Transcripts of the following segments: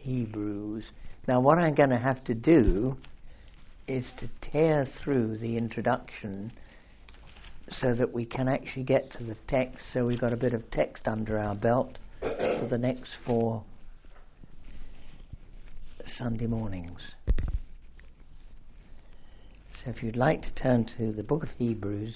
Hebrews. Now what I'm going to have to do is to tear through the introduction so that we can actually get to the text, so we've got a bit of text under our belt for the next 4 Sunday mornings. So if you'd like to turn to the book of Hebrews,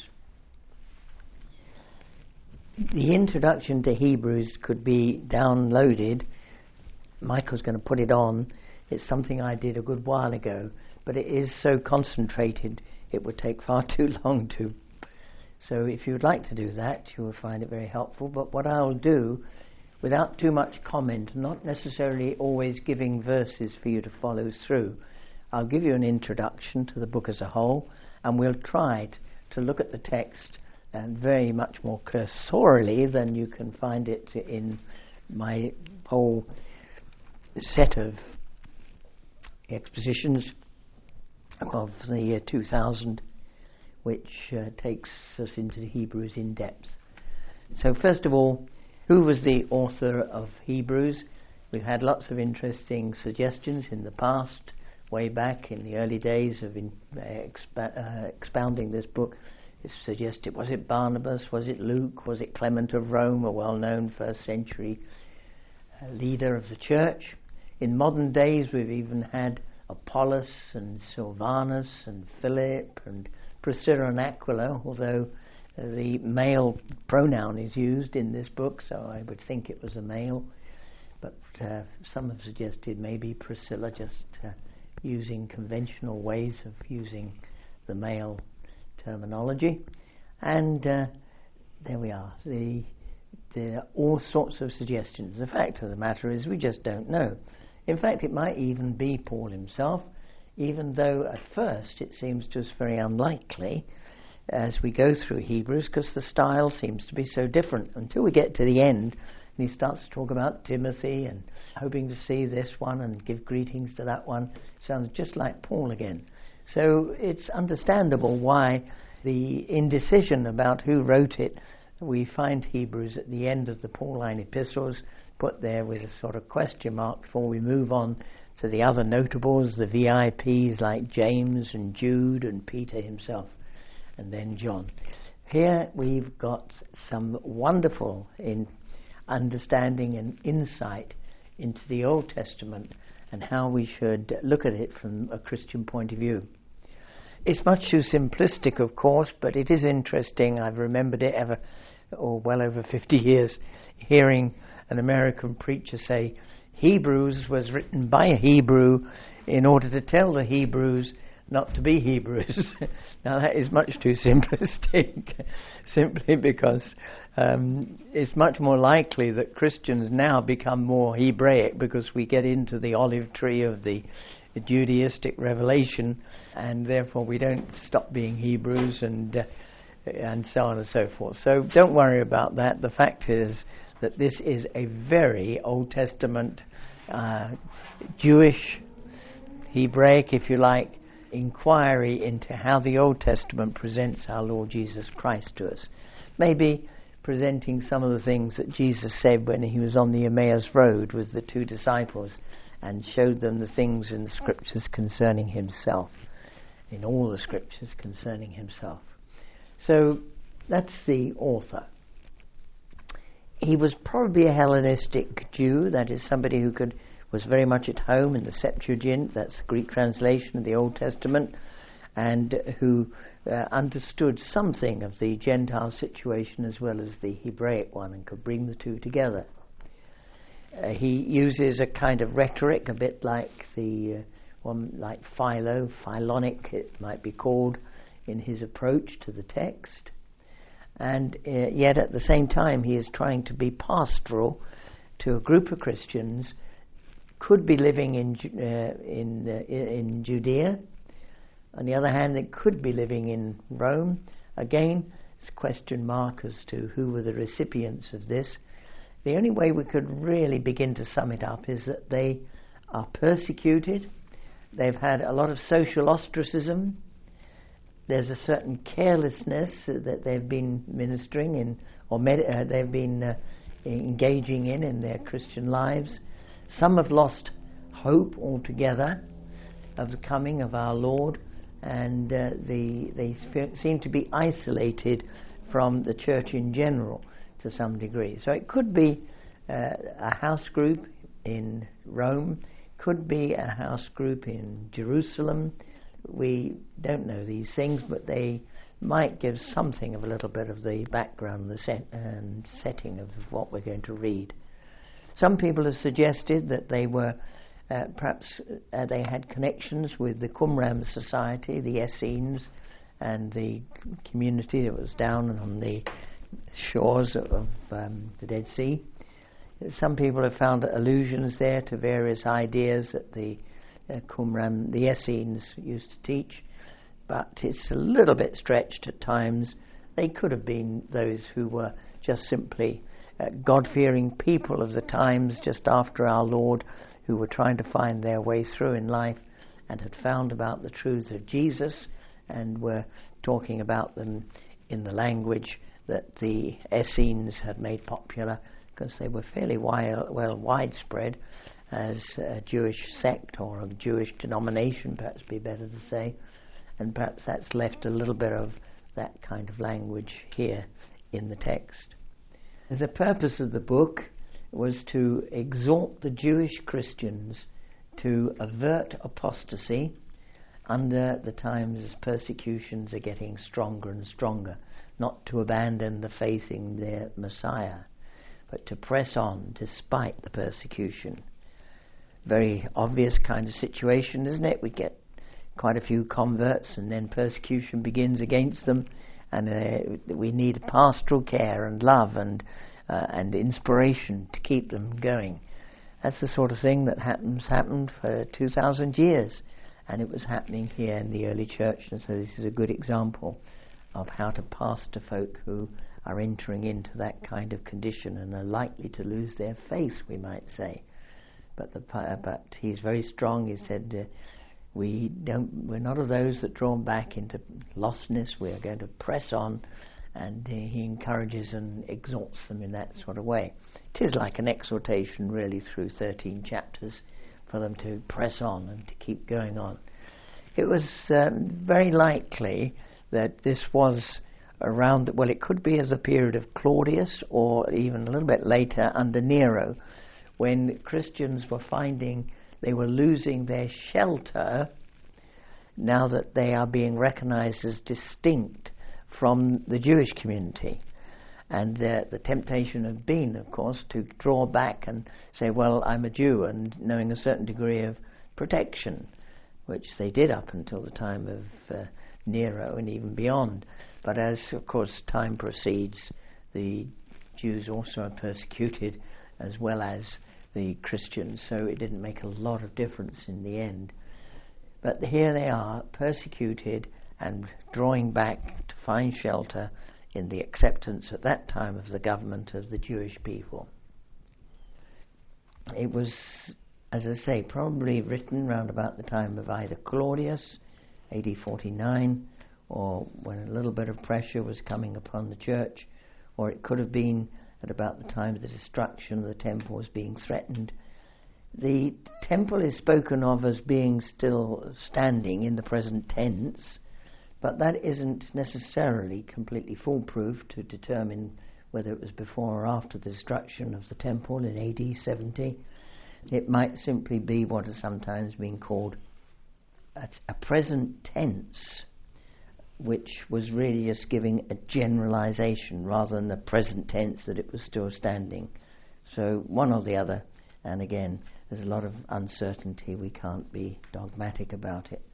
the introduction to Hebrews could be downloaded. Michael's going to put it on. It's something I did a good while ago, but it is so concentrated it would take far too long to. So if you would like to do that, you will find it very helpful. But what I'll do, without too much comment, not necessarily always giving verses for you to follow through, I'll give you an introduction to the book as a whole, and we'll try to look at the text very much more cursorily than you can find it in my whole set of expositions of the year 2000, which takes us into the Hebrews in depth. So first of all, who was the author of Hebrews? We've had lots of interesting suggestions in the past, way back in the early days of expounding this book. It suggested, was it Barnabas, was it Luke, was it Clement of Rome, a well-known first century leader of the church? In modern days we've even had Apollos and Silvanus and Philip and Priscilla and Aquila, although the male pronoun is used in this book, so I would think it was a male. But some have suggested maybe Priscilla, just using conventional ways of using the male terminology. And there we are. There are all sorts of suggestions. The fact of the matter is we just don't know. In fact, it might even be Paul himself, even though at first it seems to us very unlikely as we go through Hebrews, because the style seems to be so different until we get to the end and he starts to talk about Timothy and hoping to see this one and give greetings to that one. Sounds just like Paul again. So it's understandable why the indecision about who wrote it. We find Hebrews at the end of the Pauline epistles put there with a sort of question mark before we move on to the other notables, the VIPs like James and Jude and Peter himself, and then John. Here we've got some wonderful understanding and insight into the Old Testament and how we should look at it from a Christian point of view. It's much too simplistic, of course, but it is interesting. I've remembered it well over 50 years, hearing an American preacher say, Hebrews was written by a Hebrew in order to tell the Hebrews not to be Hebrews. Now that is much too simplistic, simply because it's much more likely that Christians now become more Hebraic because we get into the olive tree of the Judaistic revelation, and therefore we don't stop being Hebrews and so on and so forth. So don't worry about that. The fact is that this is a very Old Testament, Jewish, Hebraic, if you like, inquiry into how the Old Testament presents our Lord Jesus Christ to us. Maybe presenting some of the things that Jesus said when he was on the Emmaus Road with the 2 disciples and showed them the things in the Scriptures concerning himself, in all the Scriptures concerning himself. So that's the author. He was probably a Hellenistic Jew, that is somebody who was very much at home in the Septuagint, that's the Greek translation of the Old Testament, and who understood something of the Gentile situation as well as the Hebraic one and could bring the two together. He uses a kind of rhetoric, a bit like the one like Philonic it might be called, in his approach to the text. And yet at the same time he is trying to be pastoral to a group of Christians, could be living in Judea. On the other hand, they could be living in Rome. Again, it's a question mark as to who were the recipients of this. The only way we could really begin to sum it up is that they are persecuted. They've had a lot of social ostracism. There's a certain carelessness that they've been ministering in, or they've been engaging in their Christian lives. Some have lost hope altogether of the coming of our Lord, and they seem to be isolated from the church in general to some degree. So it could be a house group in Rome, could be a house group in Jerusalem. We don't know these things, but they might give something of a little bit of the background, the setting of what we're going to read. Some people have suggested that they were perhaps they had connections with the Qumran society, the Essenes, and the community that was down on the shores of the Dead Sea. Some people have found allusions there to various ideas that the Qumran, the Essenes, used to teach, but it's a little bit stretched at times. They could have been those who were just simply God-fearing people of the times just after our Lord, who were trying to find their way through in life and had found about the truths of Jesus and were talking about them in the language that the Essenes had made popular, because they were fairly widespread as a Jewish sect, or a Jewish denomination, perhaps be better to say, and perhaps that's left a little bit of that kind of language here in the text. The purpose of the book was to exhort the Jewish Christians to avert apostasy under the times as persecutions are getting stronger and stronger, not to abandon the faith in their Messiah, but to press on despite the persecution. Very obvious kind of situation, isn't it? We get quite a few converts and then persecution begins against them, and we need pastoral care and love and inspiration to keep them going. That's the sort of thing that happened for 2,000 years, and it was happening here in the early church, and so this is a good example of how to pastor folk who are entering into that kind of condition and are likely to lose their faith, we might say. But he's very strong. He said, we're not of those that draw back into lostness. We are going to press on, and he encourages and exhorts them in that sort of way. It is like an exhortation, really, through 13 chapters for them to press on and to keep going on. It was very likely that this was around, well, it could be as a period of Claudius, or even a little bit later under Nero, when Christians were finding they were losing their shelter now that they are being recognized as distinct from the Jewish community. And the temptation had been, of course, to draw back and say, well, I'm a Jew, and knowing a certain degree of protection, which they did up until the time of Nero and even beyond. But as, of course, time proceeds, the Jews also are persecuted as well as the Christians, so it didn't make a lot of difference in the end. But here they are, persecuted and drawing back to find shelter in the acceptance at that time of the government of the Jewish people. It was, as I say, probably written round about the time of either Claudius, AD 49, or when a little bit of pressure was coming upon the church, or it could have been at about the time of the destruction of the temple was being threatened. The temple is spoken of as being still standing in the present tense, but that isn't necessarily completely foolproof to determine whether it was before or after the destruction of the temple in AD 70. It might simply be what has sometimes been called a present tense, which was really just giving a generalization rather than the present tense that it was still standing. So one or the other, and again, there's a lot of uncertainty. We can't be dogmatic about it.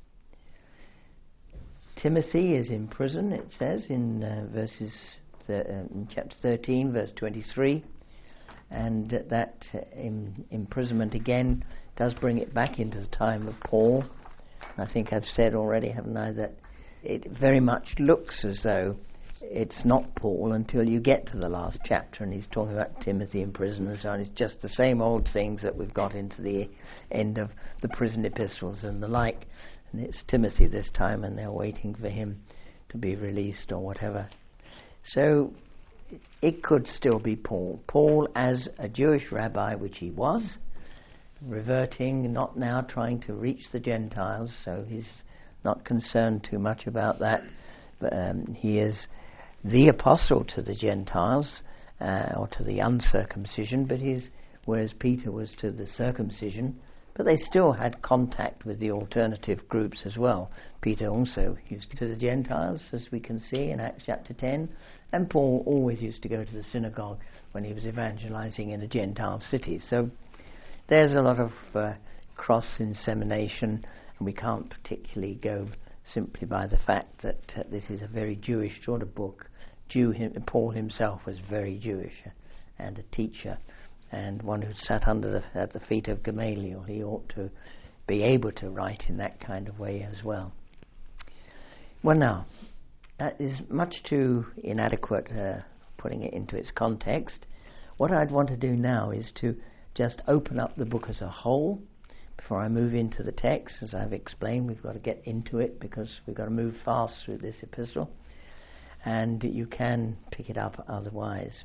Timothy is in prison, it says, in chapter 13, verse 23, and that imprisonment again does bring it back into the time of Paul. I think I've said already, haven't I, that it very much looks as though it's not Paul until you get to the last chapter, and he's talking about Timothy in prison and so on. It's just the same old things that we've got into the end of the prison epistles and the like. And it's Timothy this time, and they're waiting for him to be released or whatever. So it could still be Paul. Paul as a Jewish rabbi, which he was, reverting, not now trying to reach the Gentiles, so he's not concerned too much about that. But he is the apostle to the Gentiles, or to the uncircumcision, but whereas Peter was to the circumcision, but they still had contact with the alternative groups as well. Peter also used to the Gentiles, as we can see in Acts chapter 10, and Paul always used to go to the synagogue when he was evangelizing in a Gentile city. So there's a lot of cross-insemination, and we can't particularly go simply by the fact that this is a very Jewish sort of book. Paul himself was very Jewish and a teacher, and one who sat at the feet of Gamaliel. He ought to be able to write in that kind of way as well. Well, now, that is much too inadequate, putting it into its context. What I'd want to do now is to just open up the book as a whole. Before I move into the text, as I've explained, we've got to get into it because we've got to move fast through this epistle, and you can pick it up otherwise.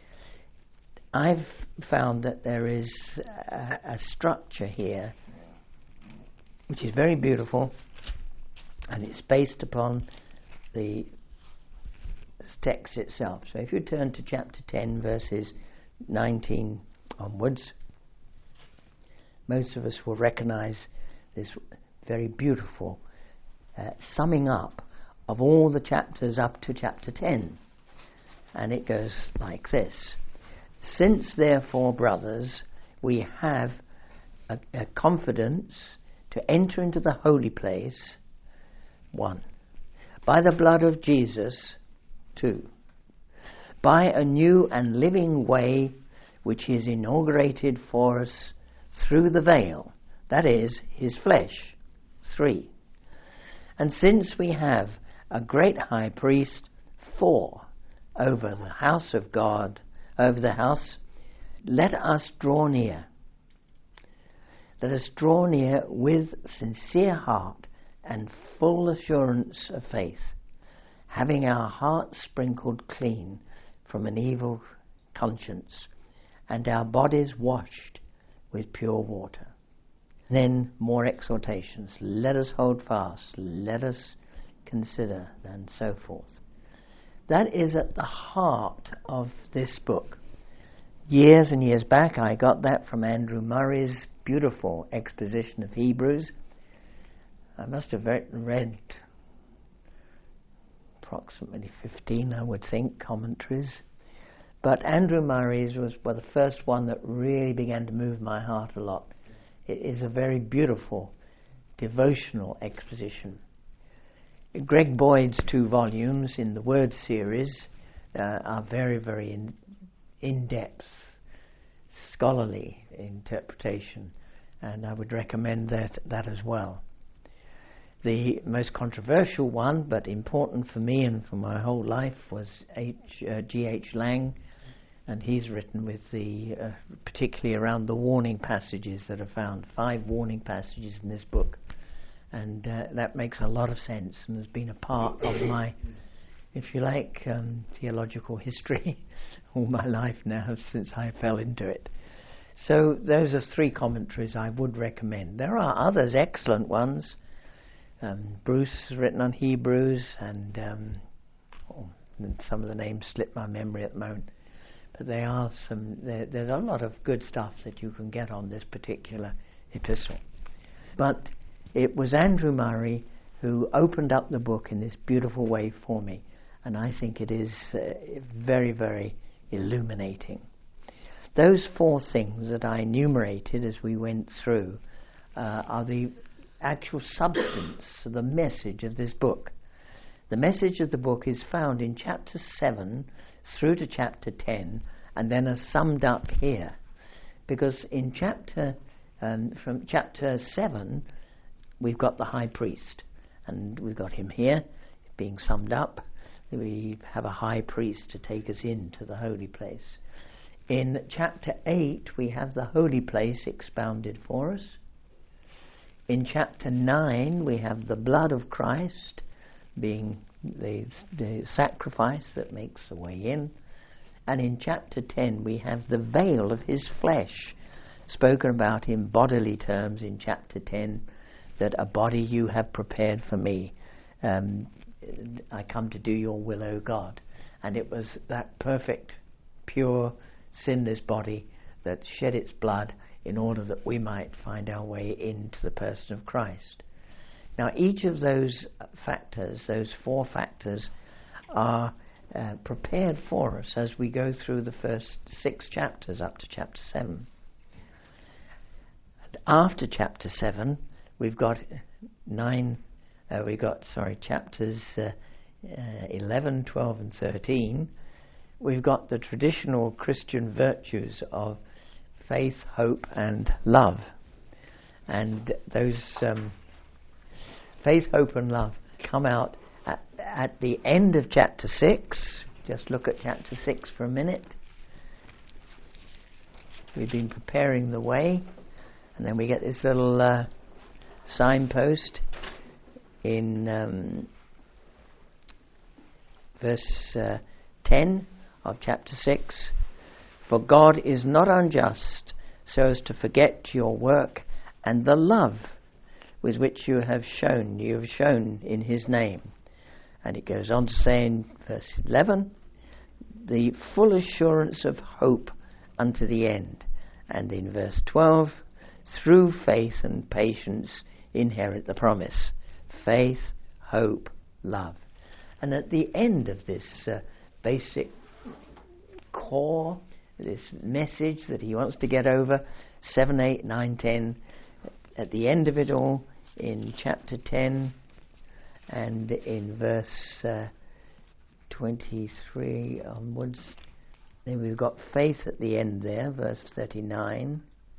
I've found that there is a structure here which is very beautiful, and it's based upon the text itself. So if you turn to chapter 10, verses 19 onwards, most of us will recognize this very beautiful summing up of all the chapters up to chapter 10. And it goes like this. Since, therefore, brothers, we have a confidence to enter into the holy place, 1, by the blood of Jesus, 2, by a new and living way which is inaugurated for us through the veil, that is, his flesh, 3. And since we have a great high priest, 4, over the house of God, over the house, let us draw near. Let us draw near with sincere heart and full assurance of faith, having our hearts sprinkled clean from an evil conscience, and our bodies washed with pure water. Then more exhortations. Let us hold fast. Let us consider, and so forth. That is at the heart of this book. Years and years back, I got that from Andrew Murray's beautiful exposition of Hebrews. I must have read approximately 15, I would think, commentaries. But Andrew Murray's was the first one that really began to move my heart a lot. It is a very beautiful devotional exposition. Greg Boyd's 2 volumes in the Word series are very, very in-depth, scholarly interpretation, and I would recommend that as well. The most controversial one, but important for me and for my whole life, was G.H. Lang, and he's written with particularly around the warning passages that are found, 5 warning passages in this book. And that makes a lot of sense and has been a part of my, if you like, theological history all my life now since I fell into it. So those are 3 commentaries I would recommend. There are others, excellent ones. Bruce has written on Hebrews, and some of the names slip my memory at the moment. But there's a lot of good stuff that you can get on this particular epistle. But it was Andrew Murray who opened up the book in this beautiful way for me, and I think it is very, very illuminating. Those 4 things that I enumerated as we went through are the actual substance, the message of this book. The message of the book is found in chapter 7 through to chapter 10, and then are summed up here. Because in from chapter 7, we've got the high priest, and we've got him here being summed up. We have a high priest to take us into the holy place. In chapter 8, we have the holy place expounded for us. In chapter 9, we have the blood of Christ being the sacrifice that makes the way in. And in chapter 10, we have the veil of his flesh spoken about in bodily terms in chapter 10, that a body you have prepared for me. I come to do your will, O God. And it was that perfect, pure, sinless body that shed its blood in order that we might find our way into the person of Christ. Now, each of those factors, those 4 factors, are prepared for us as we go through the first 6 chapters up to chapter 7. And after chapter 7, we've got chapters 11, 12 and 13. We've got the traditional Christian virtues of faith, hope and love. And those faith, hope and love come out at the end of chapter 6. Just look at chapter 6 for a minute. We've been preparing the way, and then we get this little signpost in verse 10 of chapter 6. For God is not unjust so as to forget your work and the love with which you have shown in his name. And it goes on to say in verse 11, the full assurance of hope unto the end. And in verse 12, through faith and patience inherit the promise. Faith, hope, love. And at the end of this basic core, this message that he wants to get over, 7, 8, 9, 10, at the end of it all, in chapter 10 and in verse 23 onwards, then we've got faith at the end there, verse 39.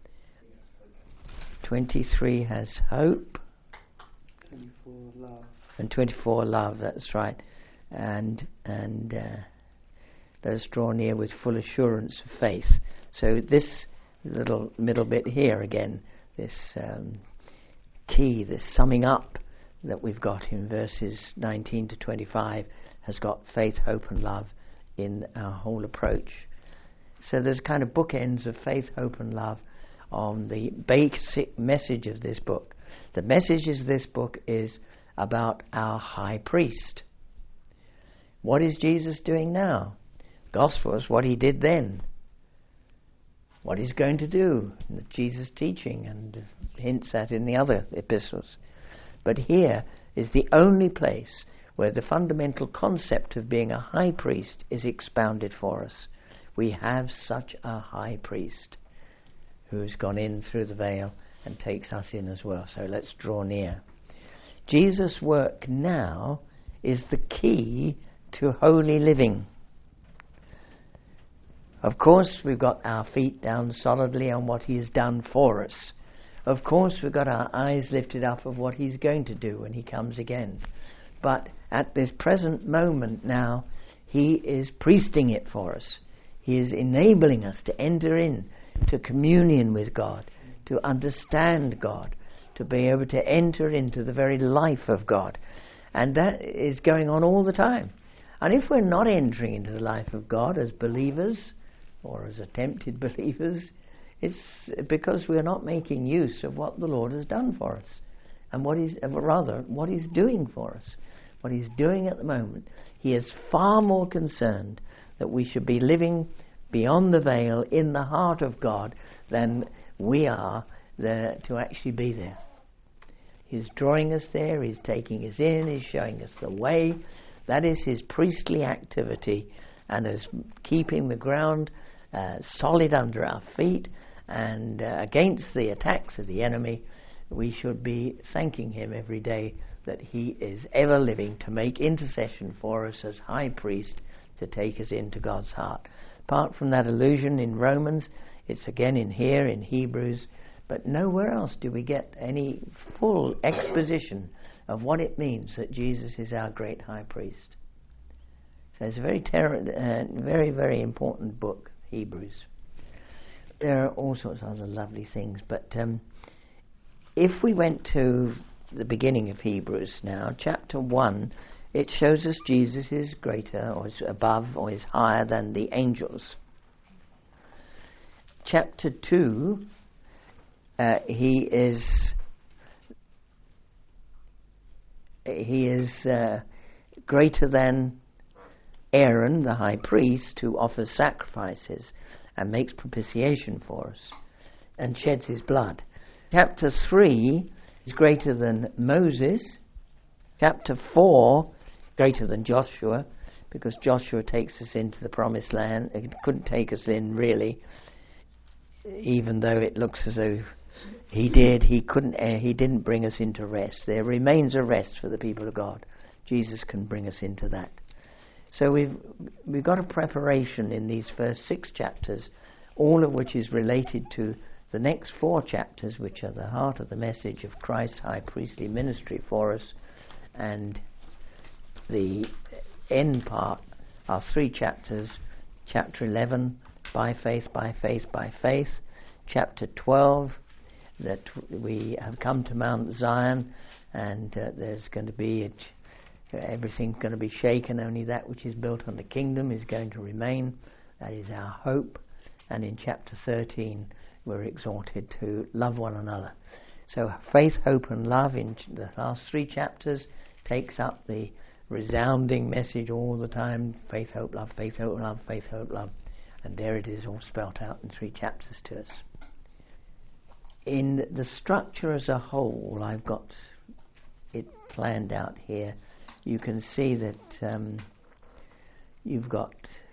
23 has hope. 24 love. And 24 love, that's right. And let us draw near with full assurance of faith. So this little middle bit here again, this key, this summing up that we've got in verses 19 to 25 has got faith, hope and love in our whole approach. So there's kind of bookends of faith, hope and love on the basic message of this book. The message of this book is about our high priest. What is Jesus doing now? Gospel is what he did then. What he's going to do, Jesus' teaching and hints at in the other epistles. But here is the only place where the fundamental concept of being a high priest is expounded for us. We have such a high priest who's gone in through the veil and takes us in as well. So let's draw near. Jesus' work now is the key to holy living. Of course, we've got our feet down solidly on what he has done for us. Of course, we've got our eyes lifted up of what he's going to do when he comes again. But at this present moment now, he is priesting it for us. He is enabling us to enter in to communion with God, to understand God, to be able to enter into the very life of God. And that is going on all the time. And if we're not entering into the life of God as believers, or as attempted believers, it's because we're not making use of what the Lord has done for us, and what he's doing for us. What he's doing at the moment, he is far more concerned that we should be living beyond the veil in the heart of God than we are there to actually be there. He's drawing us there, he's taking us in, he's showing us the way. That is his priestly activity, and is keeping the ground solid under our feet, and against the attacks of the enemy. We should be thanking him every day that he is ever living to make intercession for us as high priest, to take us into God's heart. Apart from that allusion in Romans, it's again in here in Hebrews, but nowhere else do we get any full exposition of what it means that Jesus is our great high priest. So it's a very, very important book, Hebrews. There are all sorts of other lovely things, but if we went to the beginning of Hebrews now, chapter 1, it shows us Jesus is greater, or is above, or is higher than the angels. Chapter 2 he is greater than Aaron, the high priest, who offers sacrifices and makes propitiation for us and sheds his blood. Chapter 3 is greater than Moses. Chapter 4, greater than Joshua, because Joshua takes us into the promised land. It couldn't take us in, really, even though it looks as though he did. He didn't bring us into rest. There remains a rest for the people of God. Jesus can bring us into that. So we've got a preparation in these first 6 chapters, all of which is related to the next 4 chapters, which are the heart of the message of Christ's high priestly ministry for us. And the end part are 3 chapters. Chapter 11, by faith, by faith, by faith. Chapter 12, that we have come to Mount Zion, and there's going to be everything's going to be shaken. Only that which is built on the kingdom is going to remain. That is our hope. And in chapter 13, we're exhorted to love one another. So faith, hope, and love in the last 3 chapters takes up the resounding message all the time: faith, hope, love, faith, hope, love, faith, hope, love. And there it is, all spelt out in 3 chapters to us. In the structure as a whole, I've got it planned out here. You can see that you've got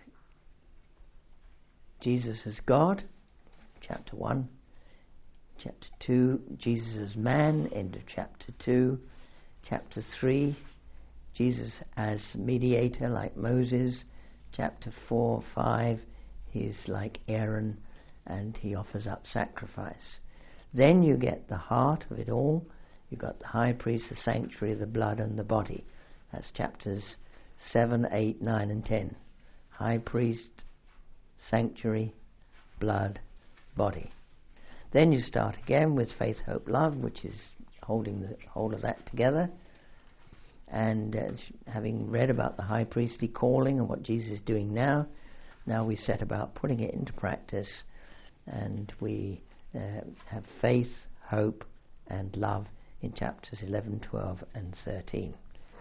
Jesus as God, chapter 1. Chapter 2, Jesus as man, end of chapter 2. Chapter 3, Jesus as mediator like Moses. Chapter 4, 5, he's like Aaron and he offers up sacrifice. Then you get the heart of it all. You've got the high priest, the sanctuary, the blood and the body. That's chapters 7, 8, 9 and 10. High priest, sanctuary, blood, body. Then you start again with faith, hope, love, which is holding the whole of that together. And having read about the high priestly calling and what Jesus is doing now we set about putting it into practice, and we have faith, hope and love in chapters 11, 12 and 13.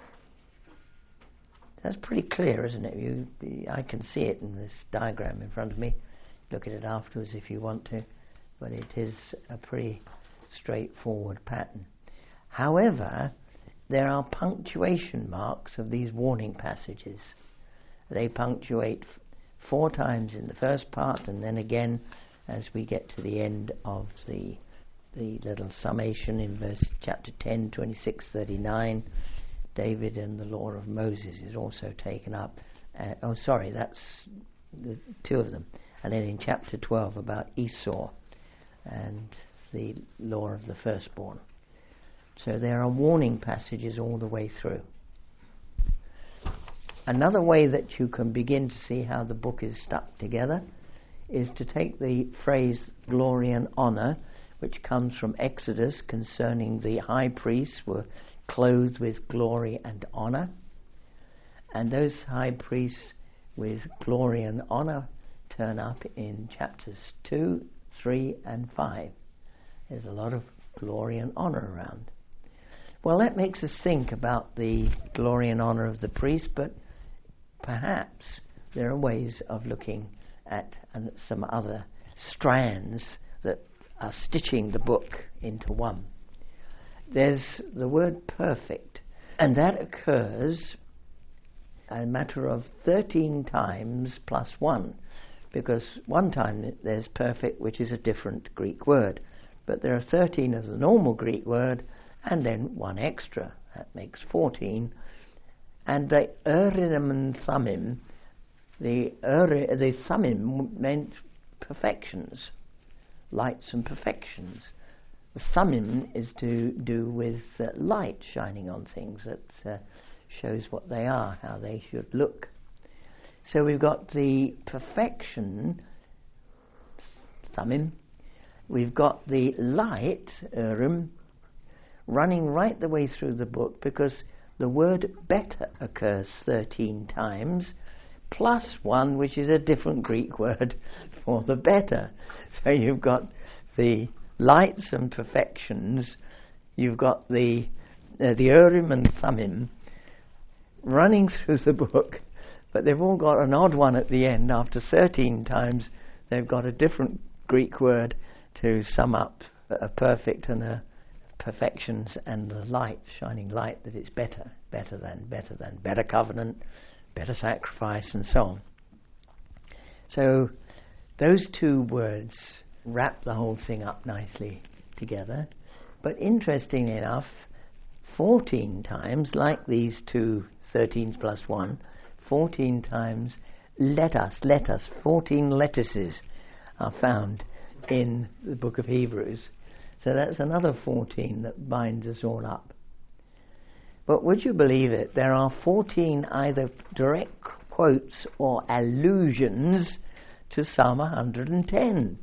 That's pretty clear, isn't it? I can see it in this diagram in front of me. Look at it afterwards if you want to, but it is a pretty straightforward pattern. However, there are punctuation marks of these warning passages. They punctuate 4 times in the first part, and then again as we get to the end of the little summation in chapter 10, 26, 39. David and the law of Moses is also taken up. That's the 2 of them. And then in chapter 12 about Esau and the law of the firstborn. So there are warning passages all the way through. Another way that you can begin to see how the book is stuck together is to take the phrase glory and honor, which comes from Exodus concerning the high priests were clothed with glory and honor. And those high priests with glory and honor turn up in chapters 2, 3 and 5. There's a lot of glory and honor around. Well, that makes us think about the glory and honor of the priest, but perhaps there are ways of looking at some other strands that are stitching the book into one. There's the word perfect, and that occurs a matter of 13 times plus 1, because one time there's perfect, which is a different Greek word, but there are 13 of the normal Greek word, and then 1 extra. That makes 14. And the Urim and Thummim, the Thummim meant perfections, lights and perfections. The Thummim is to do with light shining on things that shows what they are, how they should look. So we've got the perfection, Thummim. We've got the light, Urim, running right the way through the book, because the word better occurs 13 times, plus 1, which is a different Greek word for the better. So you've got the lights and perfections, you've got the Urim and Thummim running through the book, but they've all got an odd one at the end. After 13 times, they've got a different Greek word to sum up a perfect and a perfections and the light, shining light, that it's better than, better covenant, better sacrifice, and so on. So those two words wrap the whole thing up nicely together. But interestingly enough, 14 times, like these two 13s plus 1, 14 times let us, 14 lettuces are found in the book of Hebrews. So that's another 14 that binds us all up. But would you believe it, there are 14 either direct quotes or allusions to Psalm 110.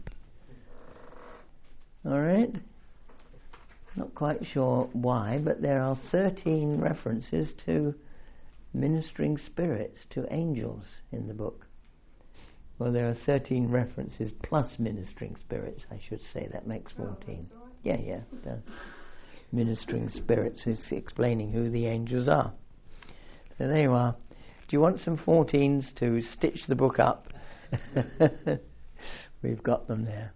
All right? Not quite sure why, but there are 13 references to ministering spirits, to angels in the book. Well, there are 13 references plus ministering spirits, I should say. That makes 14. Yeah, it does. Ministering spirits is explaining who the angels are. So there you are. Do you want some 14s to stitch the book up? We've got them there.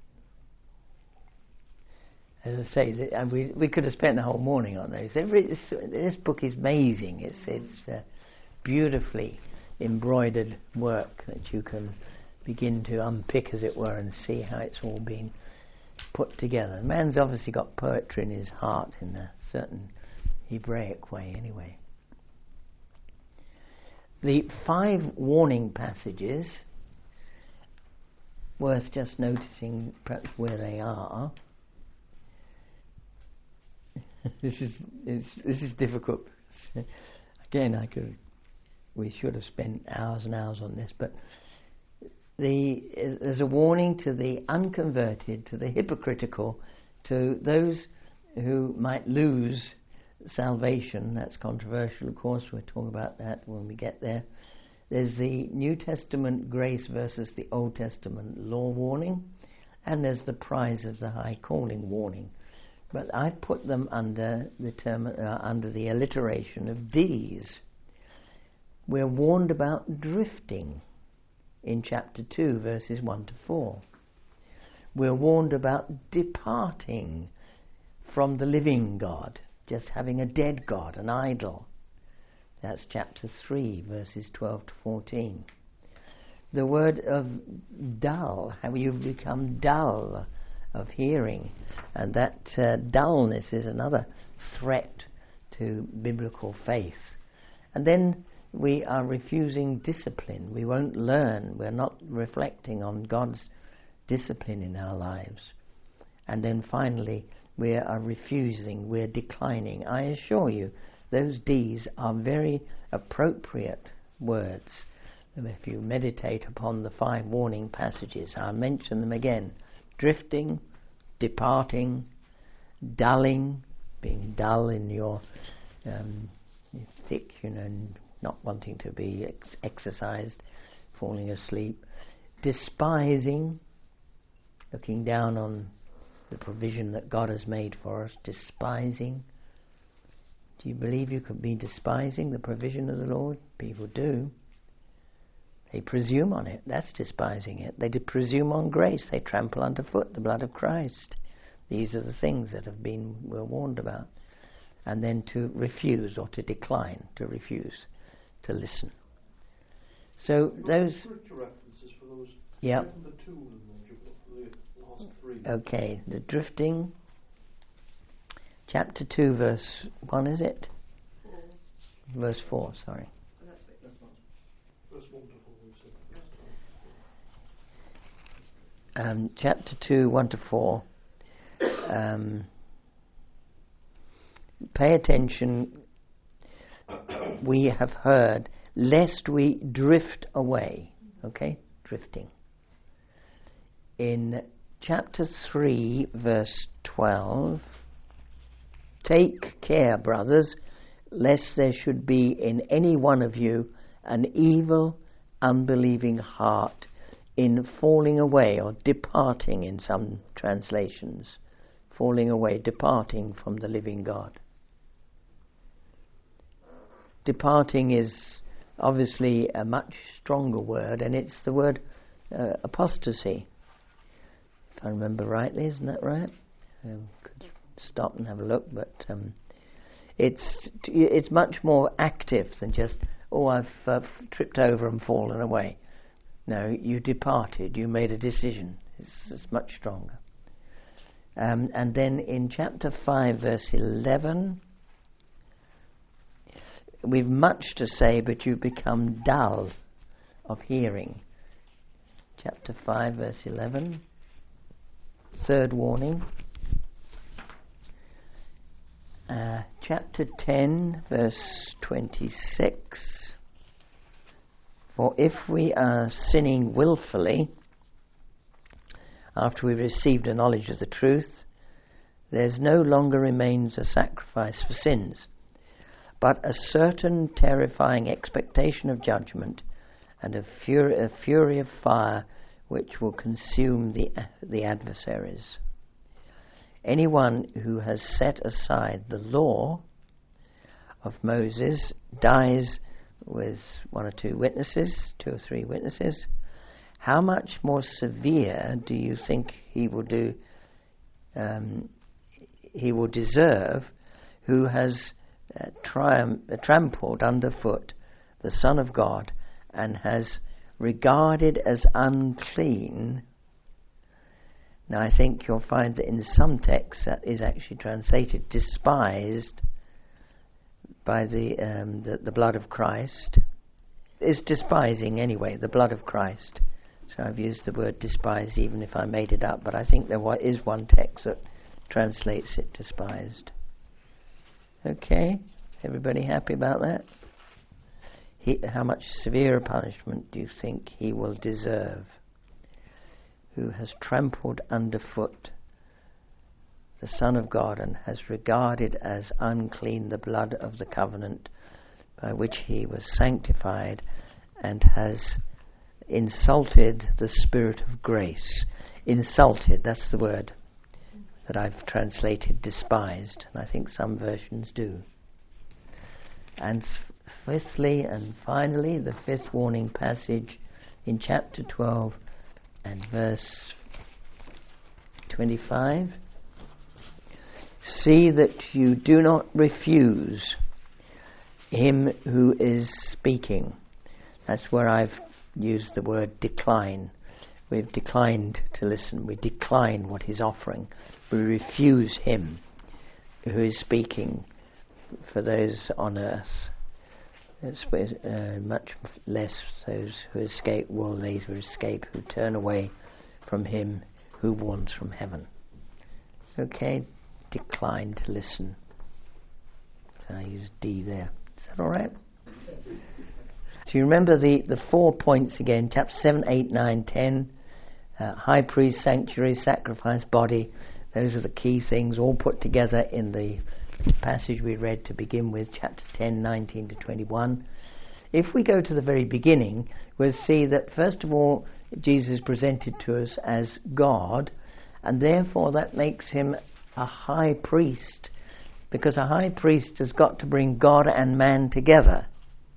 As I say, we could have spent the whole morning on those. This book is amazing. It's beautifully embroidered work that you can begin to unpick, as it were, and see how it's all been put together. The man's obviously got poetry in his heart in a certain Hebraic way, anyway. The 5 warning passages, worth just noticing perhaps where they are. This is difficult. Again, we should have spent hours and hours on this, but there's a warning to the unconverted, to the hypocritical, to those who might lose salvation. That's controversial, of course. We'll talk about that when we get there. There's the New Testament grace versus the Old Testament law warning, and there's the prize of the high calling warning. But I put them under the term, under the alliteration of D's. We're warned about drifting in chapter 2, verses 1 to 4. We're warned about departing from the living God, just having a dead God, an idol. That's chapter 3, verses 12 to 14. The word of dull, how you've become dull of hearing, and that dullness is another threat to biblical faith. And then we are refusing discipline. We won't learn. We're not reflecting on God's discipline in our lives. And then finally, we are refusing, we're declining. I assure you, those D's are very appropriate words. If you meditate upon the 5 warning passages, I'll mention them again. Drifting, departing, dulling, being dull in your thick, not wanting to be exercised, falling asleep, despising, looking down on the provision that God has made for us, despising. Do you believe you could be despising the provision of the Lord? People do. They presume on it. That's despising it. They presume on grace. They trample underfoot the blood of Christ. These are the things that we're warned about. And then to refuse or to decline, to refuse to listen. So those scripture references for those. Yeah. The 2 of them, the last 3. Okay, the drifting. Chapter 2, verse 1, is it? 4. Verse 4, sorry. Verse 1 to 4. Chapter 2, 1 to 4. Pay attention. We have heard, lest we drift away. Okay? Drifting. In chapter 3, verse 12, take care, brothers, lest there should be in any one of you an evil, unbelieving heart in falling away, or departing in some translations. Falling away, departing from the living God. Departing is obviously a much stronger word, and it's the word apostasy. If I remember rightly, isn't that right? Could stop and have a look, but it's much more active than just, I've tripped over and fallen away. No, you departed, you made a decision. It's much stronger. And then in chapter 5, verse 11, we've much to say, but you become dull of hearing. Chapter 5, verse 11, third warning. Chapter 10, verse 26. For if we are sinning willfully, after we've received a knowledge of the truth, there's no longer remains a sacrifice for sins, but a certain terrifying expectation of judgment and a fury of fire which will consume the adversaries. Anyone who has set aside the law of Moses dies with one or two or three witnesses. How much more severe do you think he will do? He will deserve, who has trampled underfoot the Son of God and has regarded as unclean. Now I think you'll find that in some texts that is actually translated despised by the blood of Christ. It's despising anyway, the blood of Christ. So I've used the word despise even if I made it up, but I think there is one text that translates it despised. Okay, everybody happy about that? How much severe punishment do you think he will deserve, who has trampled underfoot the Son of God and has regarded as unclean the blood of the covenant by which he was sanctified, and has insulted the Spirit of grace. Insulted, that's the word that I've translated despised, and I think some versions do. And fifthly and finally, the fifth warning passage in chapter 12 and verse 25. See that you do not refuse him who is speaking. That's where I've used the word decline. We've declined to listen. We decline what he's offering. We refuse him who is speaking. For those on earth, it's much less those who escape will they who escape, who turn away from him who warns from heaven. Okay, decline to listen. So I use D there. Is that all right? So you remember the 4 points again, chapter 7, 8, 9, 10, high priest, sanctuary, sacrifice, body. Those are the key things all put together in the passage we read to begin with, chapter 10, 19 to 21. If we go to the very beginning, we'll see that first of all Jesus is presented to us as God, and therefore that makes him a high priest, because a high priest has got to bring God and man together.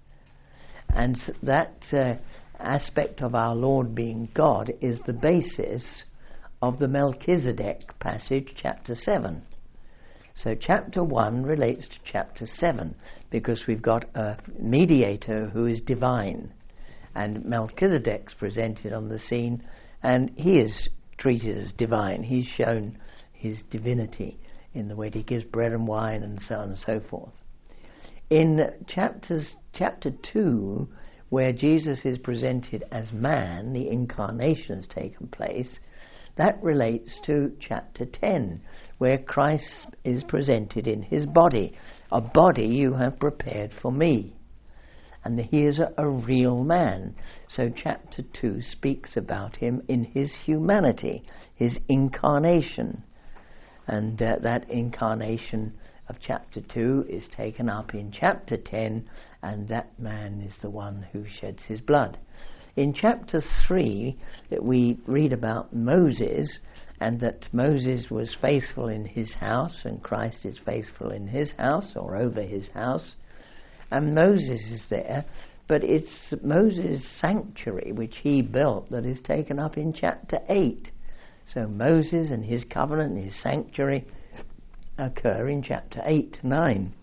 And that aspect of our Lord being God is the basis of the Melchizedek passage, chapter 7. So chapter 1 relates to chapter 7, because we've got a mediator who is divine, and Melchizedek's presented on the scene, and he is treated as divine. He's shown his divinity in the way he gives bread and wine and so on and so forth. In chapter 2, where Jesus is presented as man, the incarnation has taken place, that relates to chapter 10, where Christ is presented in his body. A body you have prepared for me. And he is a real man. So chapter 2 speaks about him in his humanity, his incarnation. And that incarnation of chapter 2 is taken up in chapter 10, and that man is the one who sheds his blood. In chapter 3, that we read about Moses, and that Moses was faithful in his house, and Christ is faithful in his house, or over his house. And Moses is there, but it's Moses' sanctuary, which he built, that is taken up in chapter 8. So Moses and his covenant and his sanctuary occur in chapter 8 and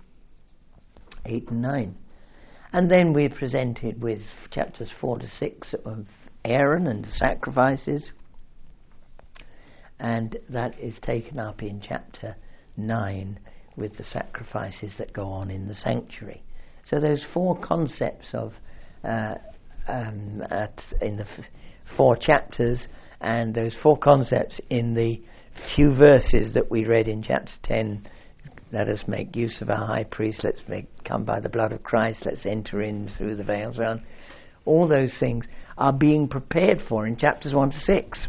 9. And then we're presented with chapters 4 to 6 of Aaron and the sacrifices, and that is taken up in chapter 9 with the sacrifices that go on in the sanctuary. So those four concepts of in the 4 chapters, and those 4 concepts in the few verses that we read in chapter 10. Let us make use of our high priest. Let's come by the blood of Christ. Let's enter in through the veil. All those things are being prepared for in chapters 1 to 6.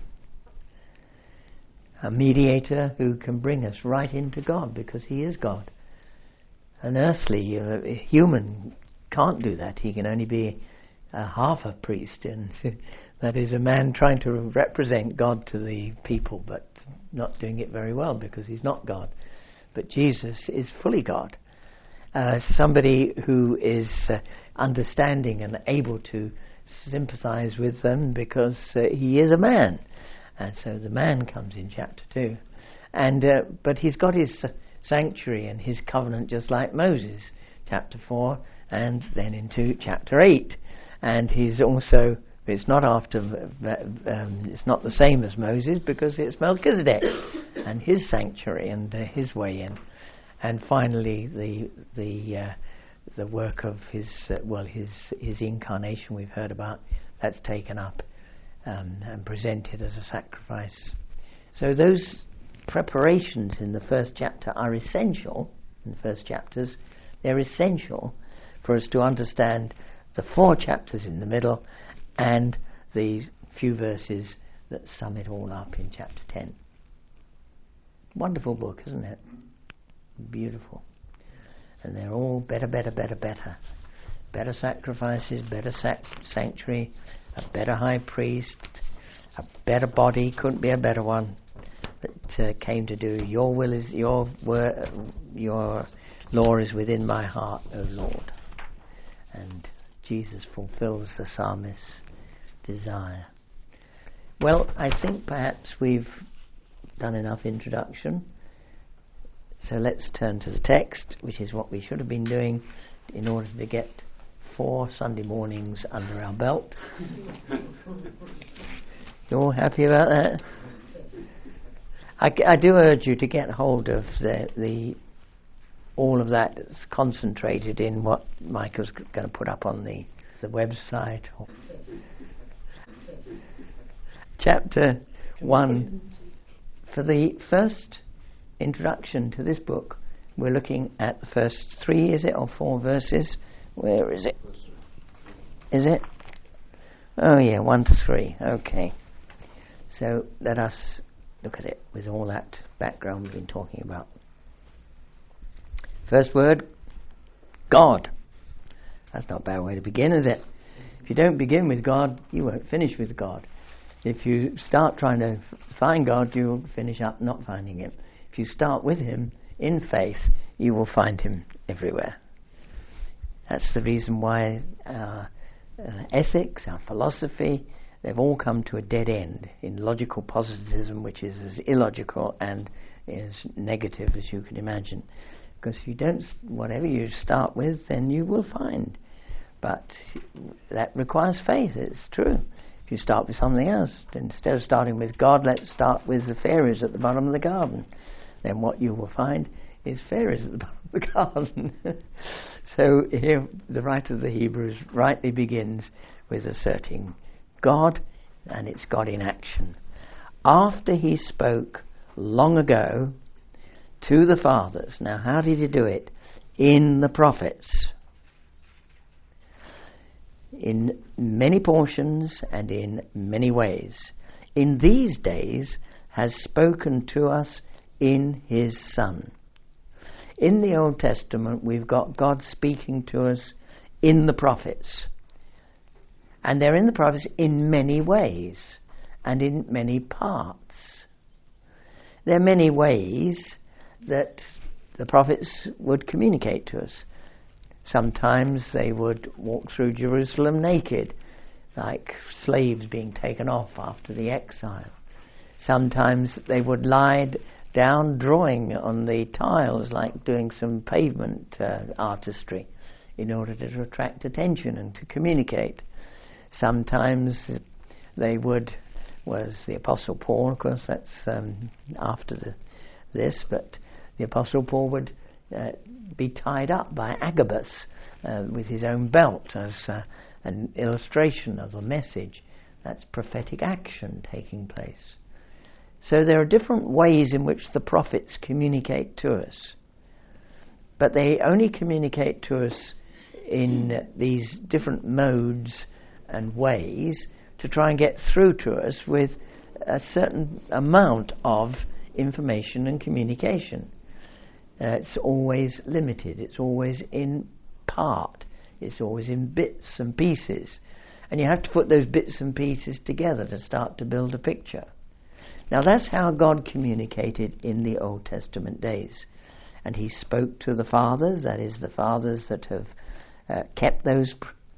A mediator who can bring us right into God, because he is God. An earthly, human can't do that. He can only be half a priest, and that is a man trying to represent God to the people, but not doing it very well because he's not God. But Jesus is fully God. Somebody who is understanding and able to sympathize with them because he is a man. And so the man comes in chapter 2. But he's got his sanctuary and his covenant just like Moses, chapter 4, and then into chapter 8. And he's also, it's not it's not the same as Moses, because it's Melchizedek and his sanctuary and his way in. And finally the work of his incarnation we've heard about, that's taken up and presented as a sacrifice. So those preparations in the first chapter are essential. In the first chapters, they're essential for us to understand the 4 chapters in the middle and the few verses that sum it all up in chapter 10. Wonderful book, isn't it? Beautiful. And they're all better. Better sacrifices, better sanctuary, a better high priest, a better body, couldn't be a better one, that came to do your will is your law is within my heart, O Lord. And Jesus fulfills the psalmist's desire. Well, I think perhaps we've done enough introduction. So let's turn to the text, which is what we should have been doing in order to get 4 Sunday mornings under our belt. You all happy about that? I do urge you to get hold of all of that is concentrated in what Michael's going to put up on the website. Chapter 1. For the first introduction to this book, we're looking at the first 3, is it, or 4 verses? Where is it? Is it? Oh yeah, 1 to 3. Okay. So let us look at it with all that background we've been talking about. First word, God. That's not a bad way to begin, is it? If you don't begin with God, you won't finish with God. If you start trying to find God, you'll finish up not finding Him. If you start with Him in faith, you will find Him everywhere. That's the reason why our ethics, our philosophy, they've all come to a dead end in logical positivism, which is as illogical and as negative as you can imagine. Because if you don't, whatever you start with, then you will find. But that requires faith, it's true. If you start with something else, instead of starting with God, let's start with the fairies at the bottom of the garden. Then what you will find is fairies at the bottom of the garden. So here the writer of the Hebrews rightly begins with asserting God, and it's God in action. After He spoke long ago to the fathers. Now, how did He do it? In the prophets. In many portions and in many ways. In these days has spoken to us in His Son. In the Old Testament we've got God speaking to us in the prophets. And they're in the prophets in many ways and in many parts. There are many ways that the prophets would communicate to us. Sometimes they would walk through Jerusalem naked, like slaves being taken off after the exile. Sometimes they would lie down drawing on the tiles, like doing some pavement artistry, in order to attract attention and to communicate. Sometimes they would, was the Apostle Paul, of course that's after this, but the Apostle Paul would be tied up by Agabus with his own belt as an illustration of the message. That's prophetic action taking place. So there are different ways in which the prophets communicate to us. But they only communicate to us in these different modes and ways to try and get through to us with a certain amount of information and communication. It's always limited. It's always in part. It's always in bits and pieces. And you have to put those bits and pieces together to start to build a picture. Now that's how God communicated in the Old Testament days. And he spoke to the fathers, that is the fathers that have kept those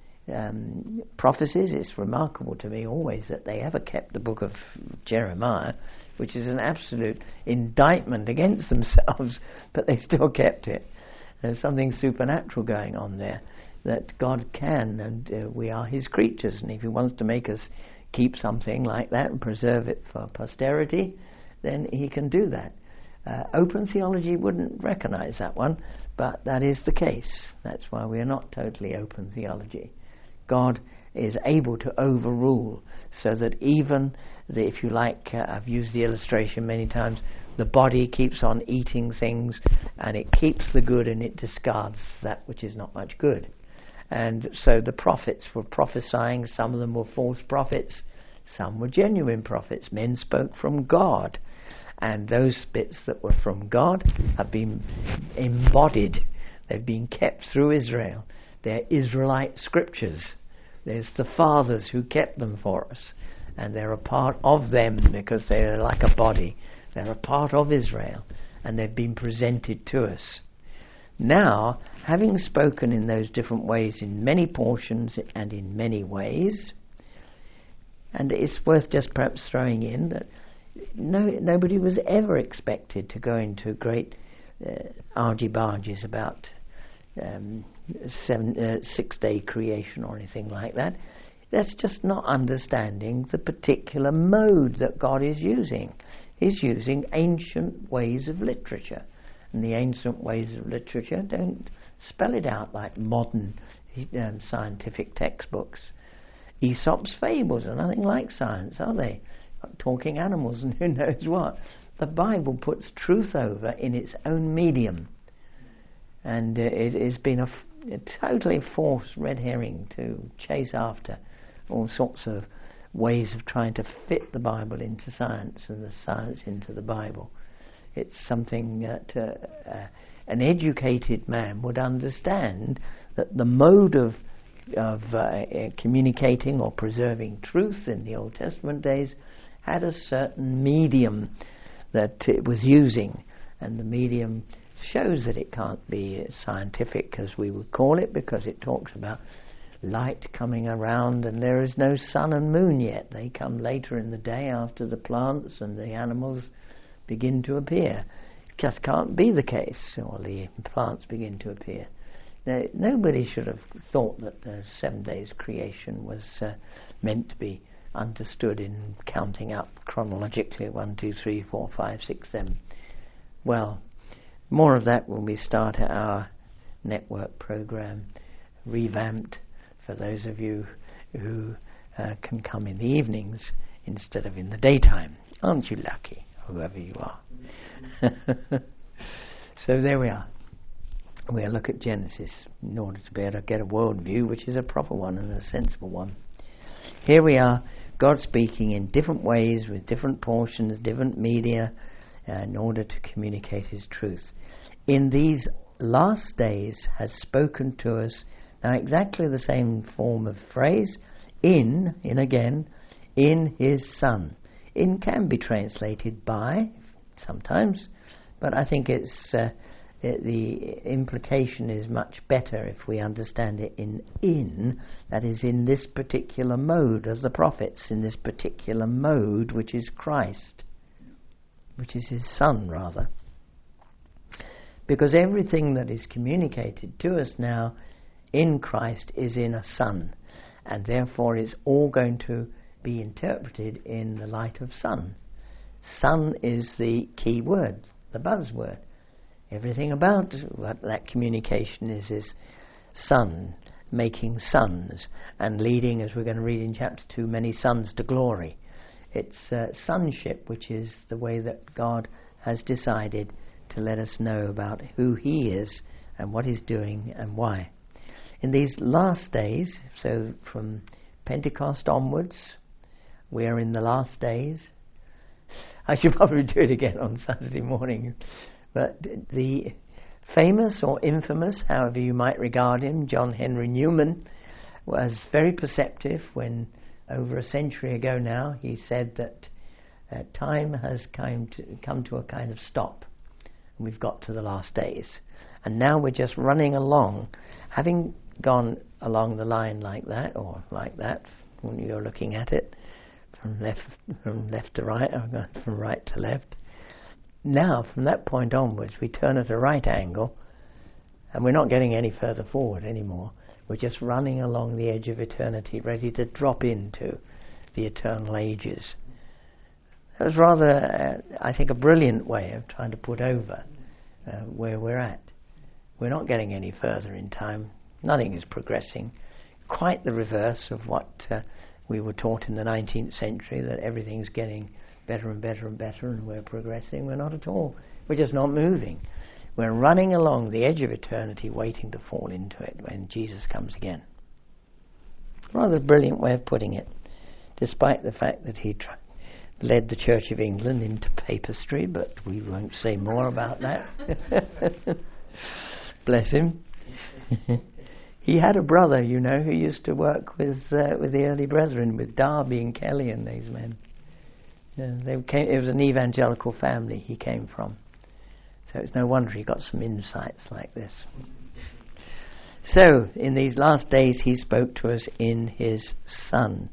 prophecies. It's remarkable to me always that they ever kept the book of Jeremiah, which is an absolute indictment against themselves, but they still kept it. There's something supernatural going on there, that God can, and we are his creatures, and if he wants to make us keep something like that and preserve it for posterity, then he can do that. Open theology wouldn't recognize that one, but that is the case. That's why we are not totally open theology. God is able to overrule, so that even, if you like, I've used the illustration many times, the body keeps on eating things, and it keeps the good and it discards that which is not much good. And so the prophets were prophesying. Some of them were false prophets, some were genuine prophets. Men spoke from God, and those bits that were from God have been embodied. They've been kept through Israel. They're Israelite scriptures. There's the fathers who kept them for us, and they're a part of them because they're like a body. They're a part of Israel, and they've been presented to us. Now, having spoken in those different ways, in many portions and in many ways, and it's worth just perhaps throwing in that nobody was ever expected to go into great argy-bargies about 6-day creation or anything like that. That's just not understanding the particular mode that God is using. He's using ancient ways of literature. And the ancient ways of literature don't spell it out like modern scientific textbooks. Aesop's fables are nothing like science, are they? Talking animals and who knows what. The Bible puts truth over in its own medium. And it has been a totally false red herring to chase after all sorts of ways of trying to fit the Bible into science and the science into the Bible. It's something that an educated man would understand, that the mode of communicating or preserving truth in the Old Testament days had a certain medium that it was using, and the medium shows that it can't be scientific as we would call it, because it talks about light coming around, and there is no sun and moon yet. They come later in the day after the plants and the animals begin to appear. It just can't be the case, or the plants begin to appear. Now, nobody should have thought that the 7 days creation was meant to be understood in counting up chronologically 1, 2, 3, 4, 5, 6, 7. Well, more of that when we start our network program, revamped, for those of you who can come in the evenings instead of in the daytime. Aren't you lucky, whoever you are? So there we are. We'll look at Genesis in order to be able to get a worldview which is a proper one and a sensible one. Here we are, God speaking in different ways with different portions, different media, in order to communicate his truth. In these last days has spoken to us. Now exactly the same form of phrase in again, in his Son. In can be translated by, sometimes, but I think the implication is much better if we understand it in, that is, in this particular mode as the prophets, in this particular mode which is Christ, which is his Son rather. Because everything that is communicated to us now in Christ is in a Son, and therefore it's all going to be interpreted in the light of Son. Son is the key word, the buzzword. Everything about what that communication is Son, making sons, and leading, as we're going to read in chapter 2, many sons to glory. It's sonship, which is the way that God has decided to let us know about who he is and what he's doing and why. In these last days, so from Pentecost onwards, we are in the last days. I should probably do it again on Saturday morning. But the famous or infamous, however you might regard him, John Henry Newman, was very perceptive when, over a century ago now, he said that time has come to a kind of stop. We've got to the last days. And now we're just running along, having gone along the line like that, or like that, when you're looking at it, from left to right, or from right to left. Now, from that point onwards, we turn at a right angle, and we're not getting any further forward anymore. We're just running along the edge of eternity, ready to drop into the eternal ages. That was rather, I think, a brilliant way of trying to put over where we're at. We're not getting any further in time. Nothing is progressing. Quite the reverse of what we were taught in the 19th century, that everything's getting better and better and better and we're progressing. We're not at all. We're just not moving. We're running along the edge of eternity, waiting to fall into it when Jesus comes again. Rather a brilliant way of putting it, despite the fact that he led the Church of England into papistry, but we won't say more about that. Bless him. He had a brother, you know, who used to work with the early brethren, with Darby and Kelly and these men. It was an evangelical family he came from. So it's no wonder he got some insights like this. So, in these last days he spoke to us in his Son,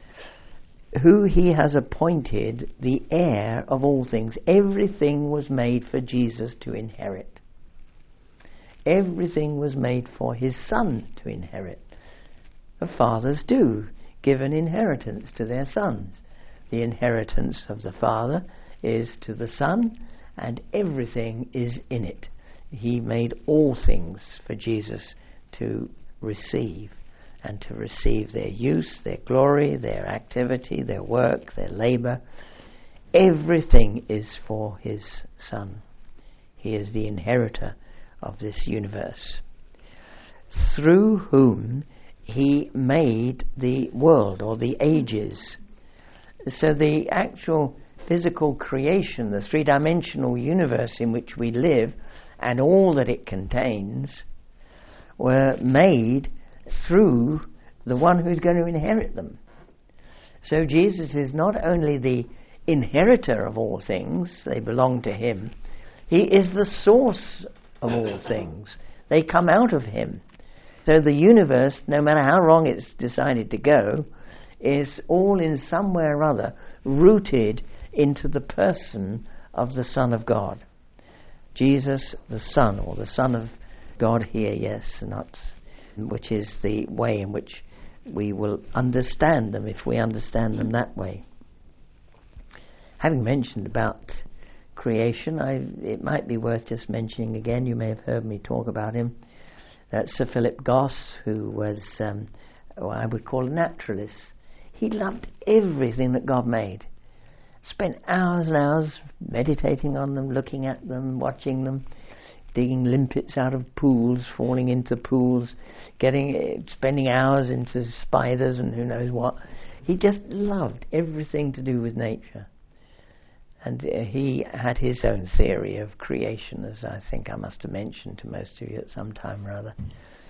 who he has appointed the heir of all things. Everything was made for Jesus to inherit. Everything was made for his Son to inherit. The fathers do give an inheritance to their sons. The inheritance of the Father is to the Son, and everything is in it. He made all things for Jesus to receive, and to receive their use, their glory, their activity, their work, their labour. Everything is for his Son. He is the inheritor of this universe, through whom he made the world, or the ages. So the actual physical creation, the three-dimensional universe in which we live, and all that it contains, were made through the one who's going to inherit them. So Jesus is not only the inheritor of all things, they belong to him, he is the source of all things. They come out of him. So the universe, no matter how wrong it's decided to go, is all in some way or other rooted into the person of the Son of God. Jesus the Son, or the Son of God here, yes, not, which is the way in which we will understand them, if we understand them that way. Having mentioned about creation, it might be worth just mentioning again, you may have heard me talk about him, Sir Philip Goss, who was what I would call a naturalist. He loved everything that God made. Spent hours and hours meditating on them, looking at them, watching them, digging limpets out of pools, falling into pools, spending hours into spiders and who knows what. He just loved everything to do with nature. And he had his own theory of creation, as I think I must have mentioned to most of you at some time or other.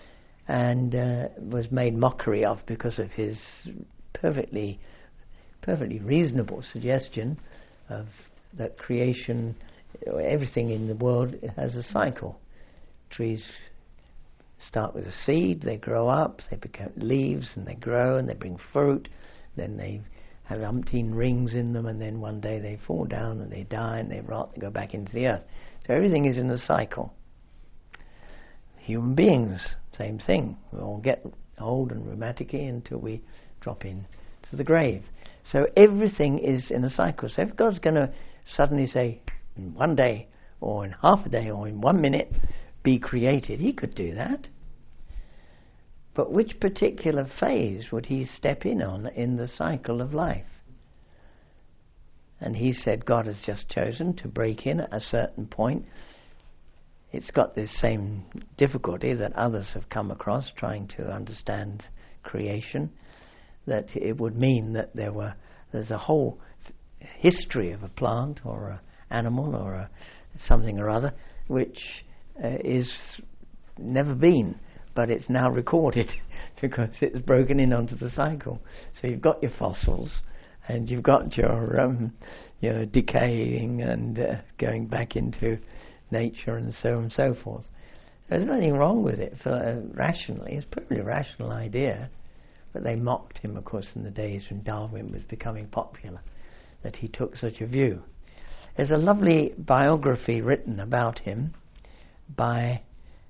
and was made mockery of because of his perfectly reasonable suggestion of that creation, everything in the world has a cycle. Trees start with a seed, they grow up, they become leaves, and they grow and they bring fruit, then they have umpteen rings in them, and then one day they fall down and they die and they rot and go back into the earth. So everything is in a cycle. Human beings, same thing. We all get old and rheumatic-y until we drop in to the grave. So everything is in a cycle. So if God's going to suddenly say, in one day, or in half a day, or in 1 minute, be created, he could do that. But which particular phase would he step in on in the cycle of life? And he said God has just chosen to break in at a certain point. It's got this same difficulty that others have come across trying to understand creation, that it would mean that there's a whole history of a plant or an animal or something or other which is never been, but it's now recorded because it's broken in onto the cycle. So you've got your fossils and you've got your decaying and going back into nature and so on and so forth. There's nothing wrong with it rationally. It's a pretty rational idea. But they mocked him, of course, in the days when Darwin was becoming popular, that he took such a view. There's a lovely biography written about him by,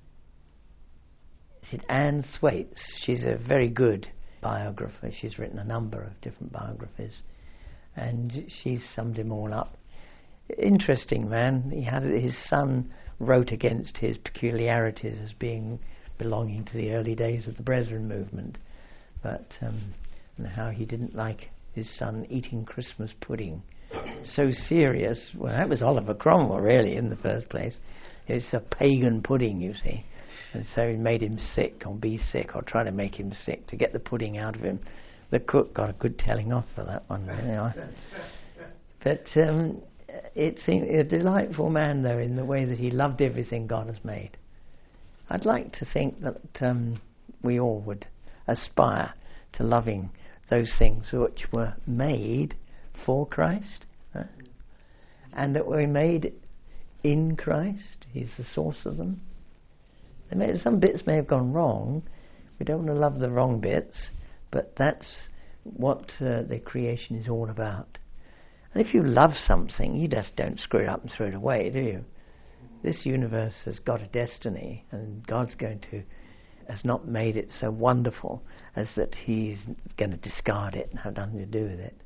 is it Anne Thwaites? She's a very good biographer. She's written a number of different biographies, and she's summed him all up. Interesting man. His son wrote against his peculiarities as belonging to the early days of the Brethren movement. But and how he didn't like his son eating Christmas pudding. So serious. Well, that was Oliver Cromwell, really, in the first place. It's a pagan pudding, you see. And so he made him sick, or be sick, or try to make him sick to get the pudding out of him. The cook got a good telling off for that one. But it's a delightful man, though, in the way that he loved everything God has made. I'd like to think that we all would aspire to loving those things which were made for Christ, and that were made in Christ. He's the source of them. Some bits may have gone wrong. We don't want to love the wrong bits, but that's what the creation is all about. And if you love something, you just don't screw it up and throw it away, do you? This universe has got a destiny, and God's has not made it so wonderful as that he's going to discard it and have nothing to do with it.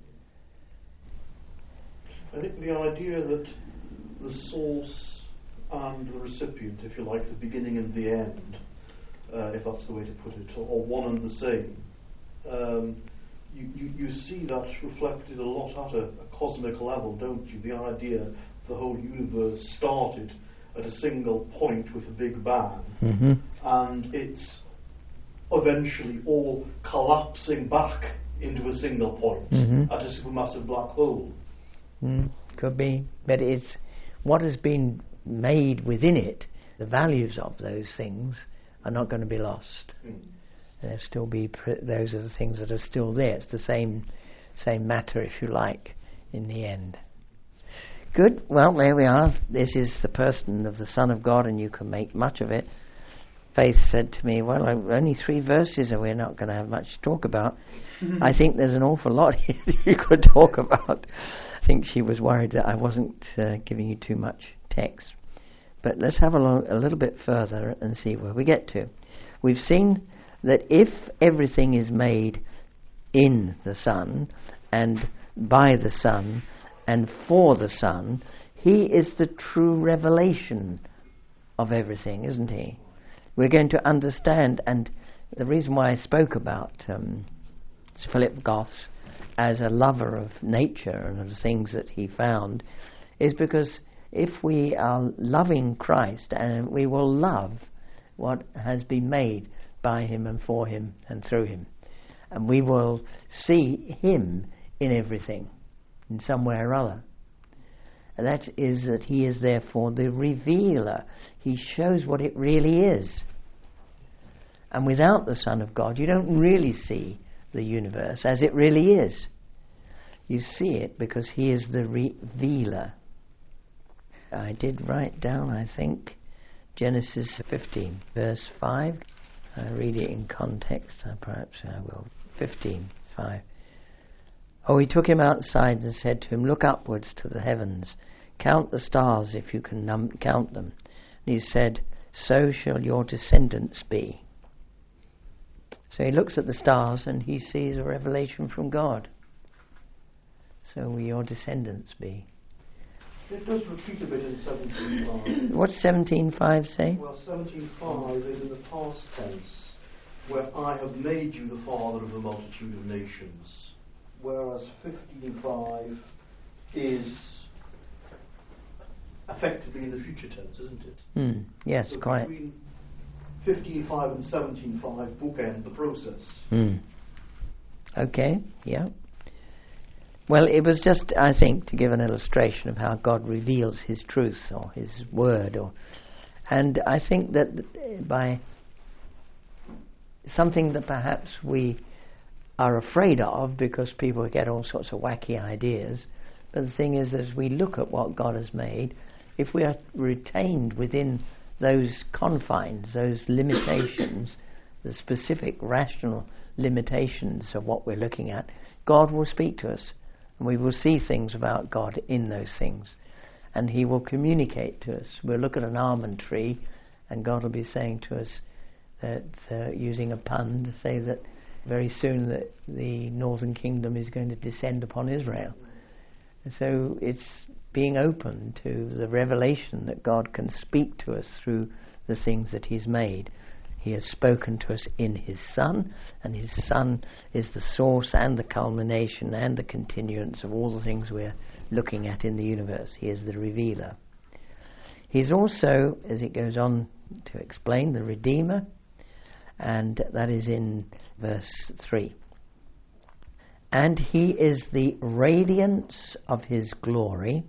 I think the idea that the source and the recipient, if you like, the beginning and the end, if that's the way to put it, or one and the same, you see that reflected a lot at a cosmic level, don't you? The idea the whole universe started at a single point with a big bang, and it's eventually all collapsing back into a single point at a supermassive black hole. Could be, but it's what has been made within it. The values of those things are not going to be lost. There'll still be those are the things that are still there. It's the same matter, if you like, in the end. Good. Well, there we are. This is the person of the Son of God, and you can make much of it. Faith said to me, well, only 3 verses and we're not going to have much to talk about. I think there's an awful lot here that you could talk about. I think she was worried that I wasn't giving you too much text. But let's have a little bit further and see where we get to. We've seen that if everything is made in the Son and by the Son and for the Son, he is the true revelation of everything, isn't he? We're going to understand, and the reason why I spoke about Philip Goss as a lover of nature and of the things that he found is because if we are loving Christ, and we will love what has been made by him and for him and through him, and we will see him in everything in some way or other. And that is that he is therefore the revealer. He shows what it really is. And without the Son of God, you don't really see the universe as it really is. You see it because he is the revealer. I did write down, I think, Genesis 15, verse 5. I read it in context, perhaps I will. 15:5. Oh, he took him outside and said to him, look upwards to the heavens, count the stars if you can count them. And he said, so shall your descendants be. So he looks at the stars and he sees a revelation from God. So will your descendants be. It does repeat a bit in 17:5. What's 17:5 say? Well, 17:5 is in the past tense, where I have made you the father of a multitude of nations. Whereas 15:5 is effectively in the future tense, isn't it? Yes, so quite. Between 15:5 and 17:5 bookend the process. Okay, yeah. Well, it was just, I think, to give an illustration of how God reveals his truth or his word. And I think that by something that perhaps we are afraid of because people get all sorts of wacky ideas, but the thing is, as we look at what God has made, if we are retained within those confines, those limitations, the specific rational limitations of what we're looking at, God will speak to us. And we will see things about God in those things. And he will communicate to us. We'll look at an almond tree and God will be saying to us that, using a pun, to say that very soon that the northern kingdom is going to descend upon Israel. And so it's being open to the revelation that God can speak to us through the things that he's made. He has spoken to us in his Son, and his Son is the source and the culmination and the continuance of all the things we're looking at in the universe. He is the revealer. He's also, as it goes on to explain, the Redeemer, and that is in verse 3. And he is the radiance of his glory,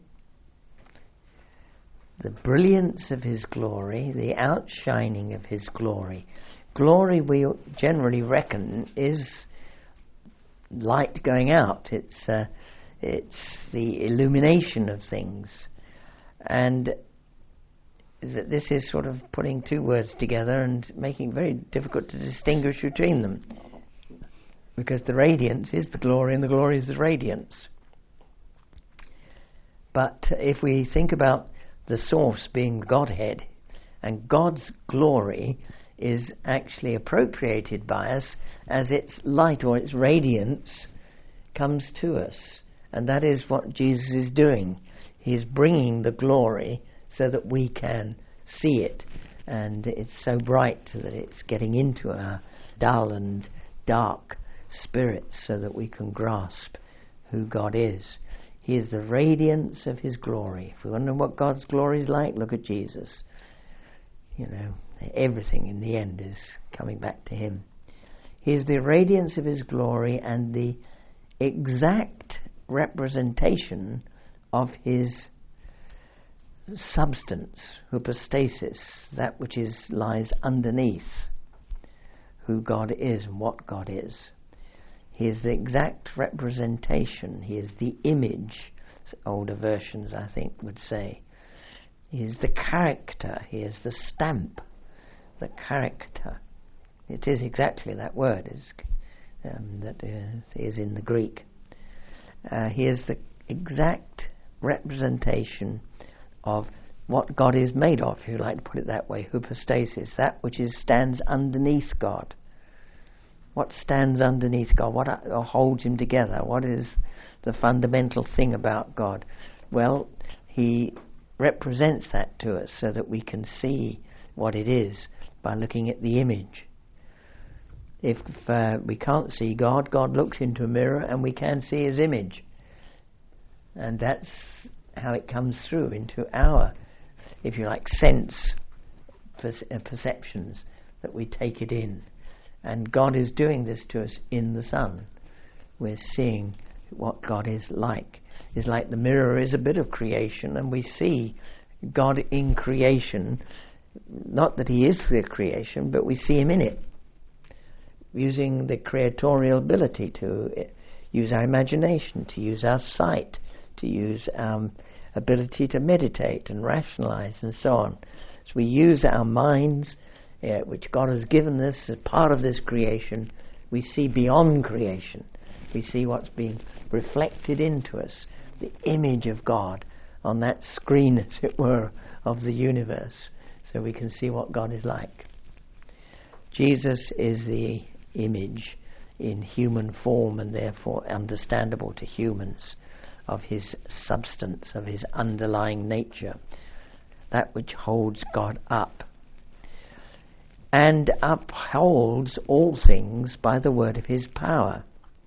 the brilliance of his glory, the outshining of his glory. Glory, we generally reckon, is light going out. It's the illumination of things. And this is sort of putting two words together and making it very difficult to distinguish between them. Because the radiance is the glory and the glory is the radiance. But if we think about the source being Godhead, and God's glory is actually appropriated by us as its light or its radiance comes to us. And that is what Jesus is doing. He's bringing the glory so that we can see it. And it's so bright that it's getting into our dull and dark spirits so that we can grasp who God is. He is the radiance of his glory. If we want to know what God's glory is like, look at Jesus. You know, everything in the end is coming back to him. He is the radiance of his glory and the exact representation of his substance, hypostasis, that which lies underneath who God is and what God is. He is the exact representation. He is the image, older versions I think would say. He is the character. He is the stamp, the character. It is exactly that word that is in the Greek. He is the exact representation of what God is made of, if you like to put it that way, hypostasis, that which stands underneath God. What stands underneath God? What holds him together? What is the fundamental thing about God? Well, he represents that to us so that we can see what it is by looking at the image. If we can't see God, God looks into a mirror and we can see his image. And that's how it comes through into our, if you like, sense perceptions, that we take it in. And God is doing this to us in the Son. We're seeing what God is like. It's like the mirror is a bit of creation, and we see God in creation. Not that he is the creation, but we see him in it. using the creatorial ability to use our imagination, to use our sight, to use our ability to meditate and rationalize and so on. So we use our minds, which God has given us as part of this creation. We see beyond creation. We see what's being reflected into us, the image of God on that screen, as it were, of the universe, so we can see what God is like. Jesus is the image in human form, and therefore understandable to humans, of his substance, of his underlying nature, that which holds God up and upholds all things by the word of his power.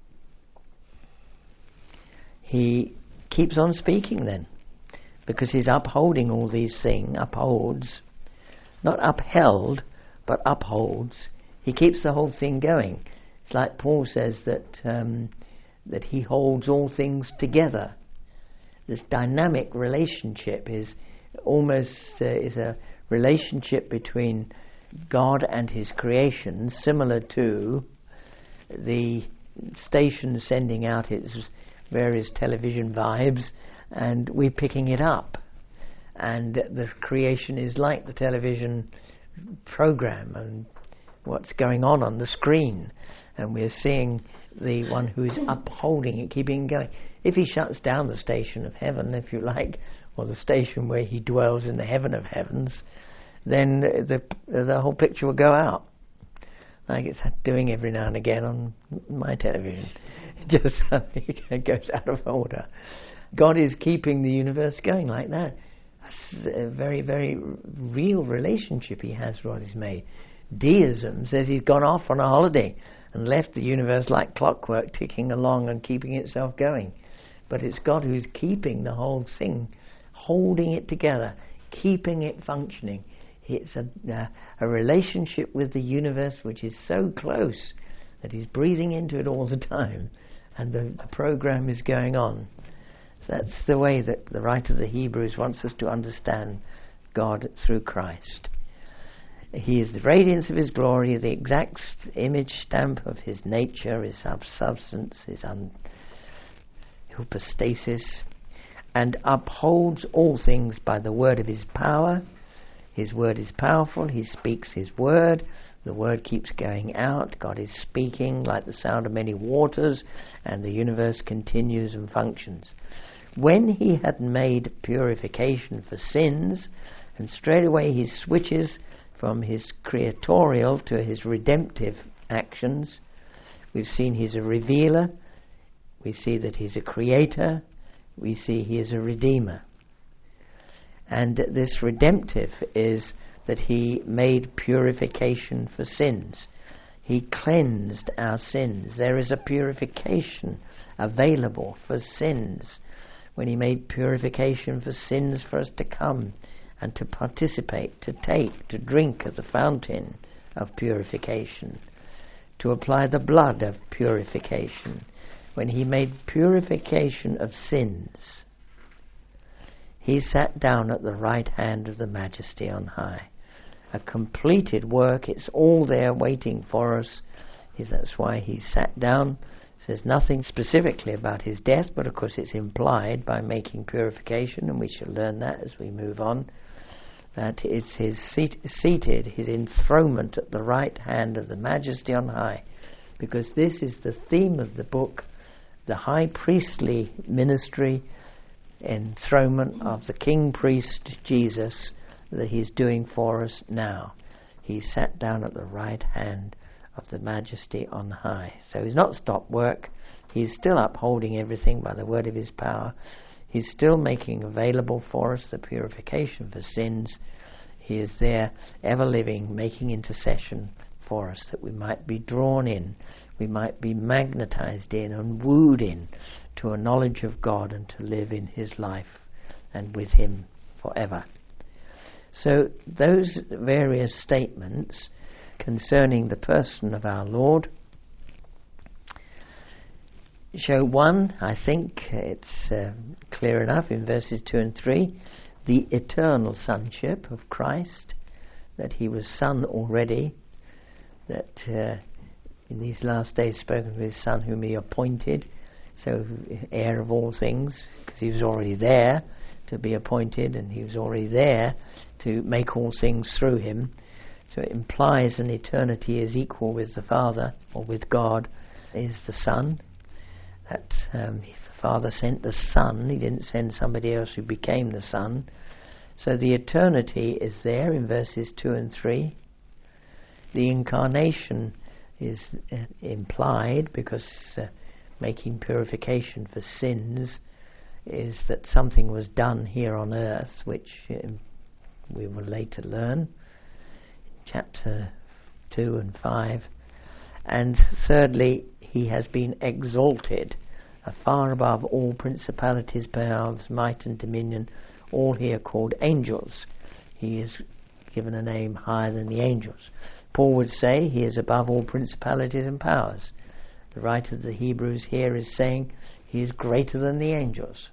He keeps on speaking then, because he's upholding all these things, upholds, not upheld, but upholds. He keeps the whole thing going. It's like Paul says that that he holds all things together. This dynamic relationship is almost is a relationship between God and his creation, similar to the station sending out its various television vibes and we're picking it up. And the creation is like the television program and what's going on the screen. And we're seeing the one who's upholding it, keeping it going. If he shuts down the station of heaven, if you like, or the station where he dwells in the heaven of heavens, then the whole picture will go out, like it's doing every now and again on my television. It just goes out of order. God is keeping the universe going like that. That's a very, very real relationship he has with what he's made. Deism says he's gone off on a holiday and left the universe like clockwork, ticking along and keeping itself going. But it's God who's keeping the whole thing, holding it together, keeping it functioning. It's a relationship with the universe which is so close that he's breathing into it all the time, and the program is going on. So that's the way that the writer of the Hebrews wants us to understand God through Christ. He is the radiance of his glory, the exact image stamp of his nature, his substance, his hypostasis, and upholds all things by the word of his power. His word is powerful, he speaks his word, the word keeps going out, God is speaking like the sound of many waters, and the universe continues and functions. When he had made purification for sins, and straightway he switches from his creatorial to his redemptive actions. We've seen he's a revealer, we see that he's a creator, we see he is a redeemer. And this redemptive is that he made purification for sins. He cleansed our sins. There is a purification available for sins. When he made purification for sins for us to come and to participate, to take, to drink of the fountain of purification, to apply the blood of purification. When he made purification of sins, he sat down at the right hand of the Majesty on high. A completed work, it's all there waiting for us. That's why he sat down. It says nothing specifically about his death, but of course it's implied by making purification, and we shall learn that as we move on. That it's his seated, his enthronement at the right hand of the Majesty on high, because this is the theme of the book, the high priestly ministry, enthronement of the king priest Jesus that he's doing for us now. He sat down at the right hand of the Majesty on high. So he's not stopped work. He's still upholding everything by the word of his power. He's still making available for us the purification for sins. He is there, ever living, making intercession for us, that we might be drawn in, we might be magnetized in and wooed in to a knowledge of God and to live in his life and with him forever. So those various statements concerning the person of our Lord show one, I think it's clear enough in verses 2 and 3, the eternal sonship of Christ, that he was son already, that in these last days spoken of his Son whom he appointed, so heir of all things, because he was already there to be appointed, and he was already there to make all things through him. So it implies an eternity is equal with the Father, or with God, is the Son. That if the Father sent the Son, he didn't send somebody else who became the Son. So the eternity is there in verses 2 and 3. The incarnation is implied, because making purification for sins is that something was done here on earth, which we will later learn. Chapter 2 and 5. And thirdly, he has been exalted far above all principalities, powers, might and dominion, all here called angels. He is given a name higher than the angels. Paul would say he is above all principalities and powers. The writer of the Hebrews here is saying he is greater than the angels.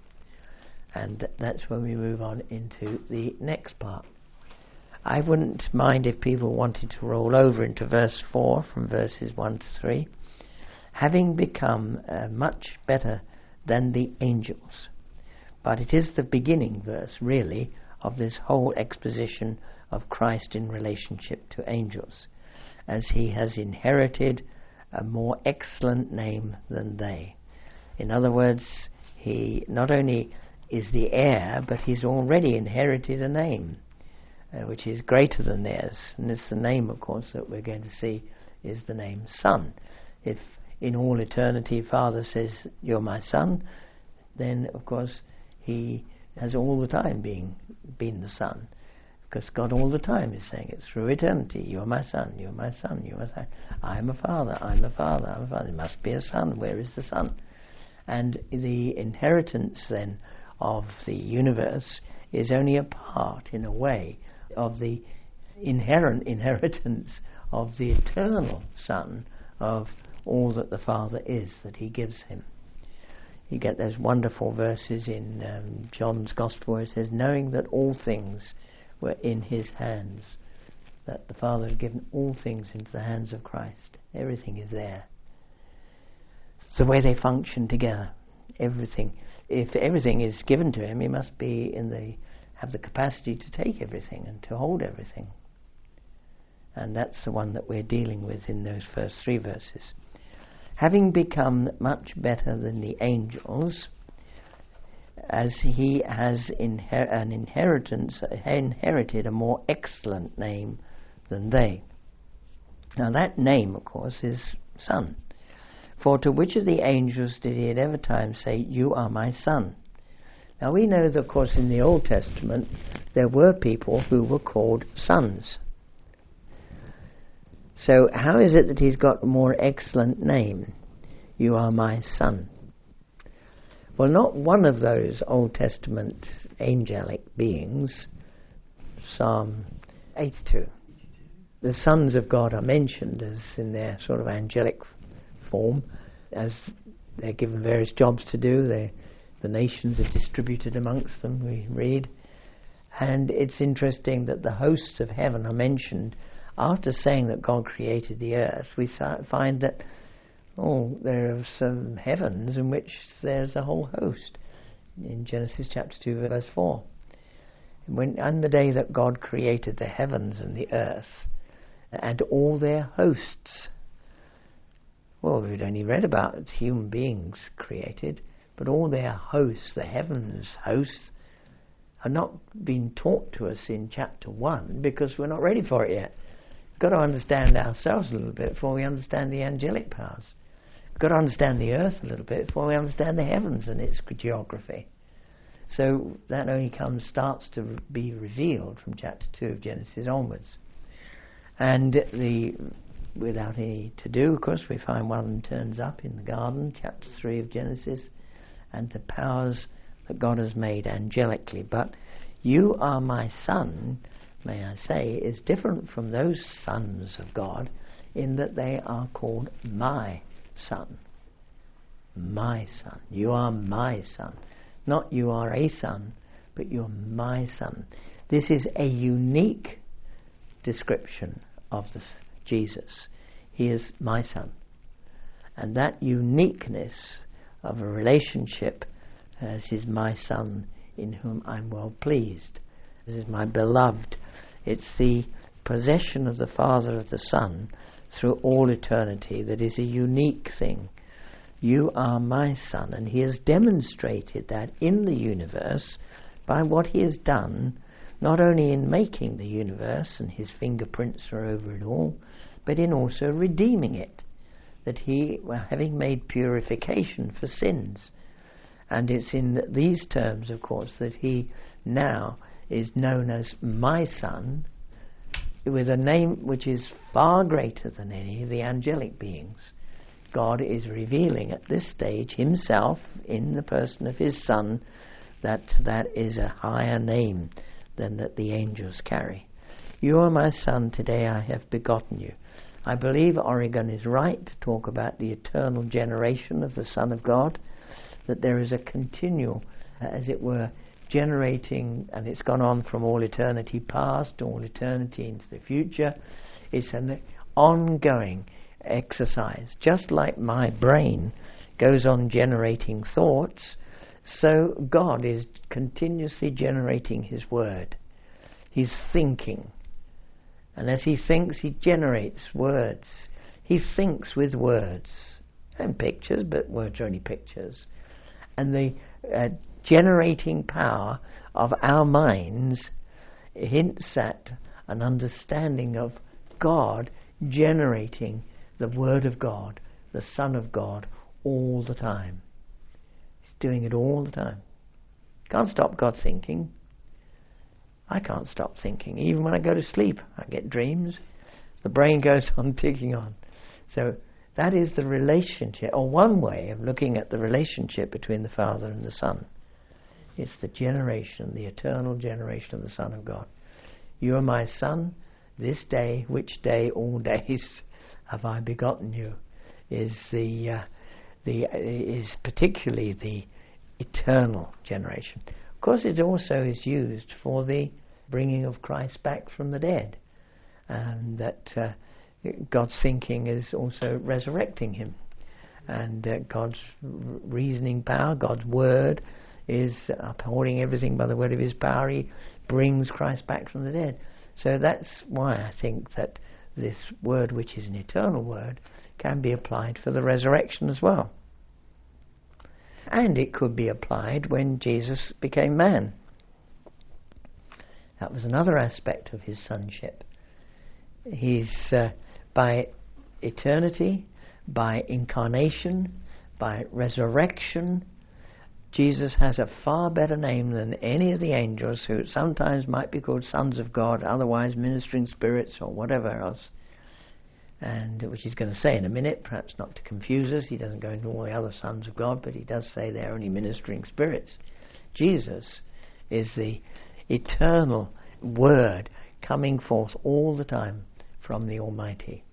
And that's when we move on into the next part. I wouldn't mind if people wanted to roll over into verse 4 from verses 1 to 3. Having become much better than the angels. But it is the beginning verse, really, of this whole exposition of Christ in relationship to angels, as he has inherited a more excellent name than they. In other words, he not only is the heir, but he's already inherited a name which is greater than theirs. And it's the name, of course, that we're going to see is the name Son. If in all eternity Father says, "You're my Son," then, of course, he has all the time been the Son. Because God all the time is saying it through eternity. "You're my Son, you're my Son, you're my Son. I am a Father, I'm a Father, I'm a Father. There must be a Son. Where is the Son?" And the inheritance then of the universe is only a part, in a way, of the inherent inheritance of the eternal Son, of all that the Father is, that he gives him. You get those wonderful verses in John's Gospel where it says, knowing that all things were in his hands, that the Father had given all things into the hands of Christ. Everything is there. It's the way they function together. Everything. If everything is given to him, he must have the capacity to take everything and to hold everything. And that's the one that we're dealing with in those first 3 verses. Having become much better than the angels, as he has inherited a more excellent name than they. Now that name, of course, is Son. For to which of the angels did he at ever time say, "You are my Son"? Now we know that, of course, in the Old Testament there were people who were called sons. So how is it that he's got a more excellent name? "You are my Son." Well, not one of those Old Testament angelic beings, Psalm 82, the sons of God are mentioned as in their sort of angelic form, as they're given various jobs to do. The nations are distributed amongst them, we read. And it's interesting that the hosts of heaven are mentioned after saying that God created the earth. We find that there are some heavens in which there's a whole host. In Genesis chapter 2 verse 4. On the day that God created the heavens and the earth and all their hosts. Well, we'd only read about human beings created, but all their hosts, the heavens hosts, are not being taught to us in chapter 1 because we're not ready for it yet. We've got to understand ourselves a little bit before we understand the angelic powers. We've got to understand the earth a little bit before we understand the heavens and its geography. So that only starts to be revealed from chapter 2 of Genesis onwards. And without any to do, of course, we find one of them turns up in the garden, chapter 3 of Genesis, and the powers that God has made angelically. But "you are my Son," may I say, is different from those sons of God in that they are called my Son. My Son. You are my Son. Not "you are a son," but "you're my Son." This is a unique description of Jesus. He is my Son. And that uniqueness of a relationship, this is my Son in whom I'm well pleased. This is my beloved. It's the possession of the Father of the Son through all eternity that is a unique thing. You are my Son, and he has demonstrated that in the universe by what he has done, not only in making the universe, and his fingerprints are over it all, but in also redeeming it, that he, having made purification for sins. And it's in these terms, of course, that he now is known as my Son, with a name which is far greater than any of the angelic beings. God is revealing at this stage himself in the person of his Son, that is a higher name than that the angels carry. You are my Son, today I have begotten you. I believe Origen is right to talk about the eternal generation of the Son of God, that there is a continual, as it were, generating, and it's gone on from all eternity past to all eternity into the future. It's an ongoing exercise. Just like my brain goes on generating thoughts, so God is continuously generating his word. He's thinking. And as he thinks, he generates words. He thinks with words and pictures, but words are only pictures. And the generating power of our minds hints at an understanding of God generating the Word of God, the Son of God, all the time. He's doing it all the time. Can't stop God thinking. I can't stop thinking. Even when I go to sleep, I get dreams. The brain goes on ticking on. So that is the relationship, or one way of looking at the relationship between the Father and the Son. It's the generation, the eternal generation of the Son of God. You are my Son, this day, which day, all days have I begotten you, is is particularly the eternal generation. Of course, it also is used for the bringing of Christ back from the dead, and that God's thinking is also resurrecting him, and God's reasoning power, God's word, is upholding everything by the word of his power. He brings Christ back from the dead. So that's why I think that this word, which is an eternal word, can be applied for the resurrection as well. And it could be applied when Jesus became man. That was another aspect of his sonship. He's by eternity, by incarnation, by resurrection, Jesus has a far better name than any of the angels, who sometimes might be called sons of God, otherwise ministering spirits or whatever else, and which he's going to say in a minute, perhaps not to confuse us. He doesn't go into all the other sons of God, but he does say they're only ministering spirits. Jesus is the eternal Word coming forth all the time from the Almighty.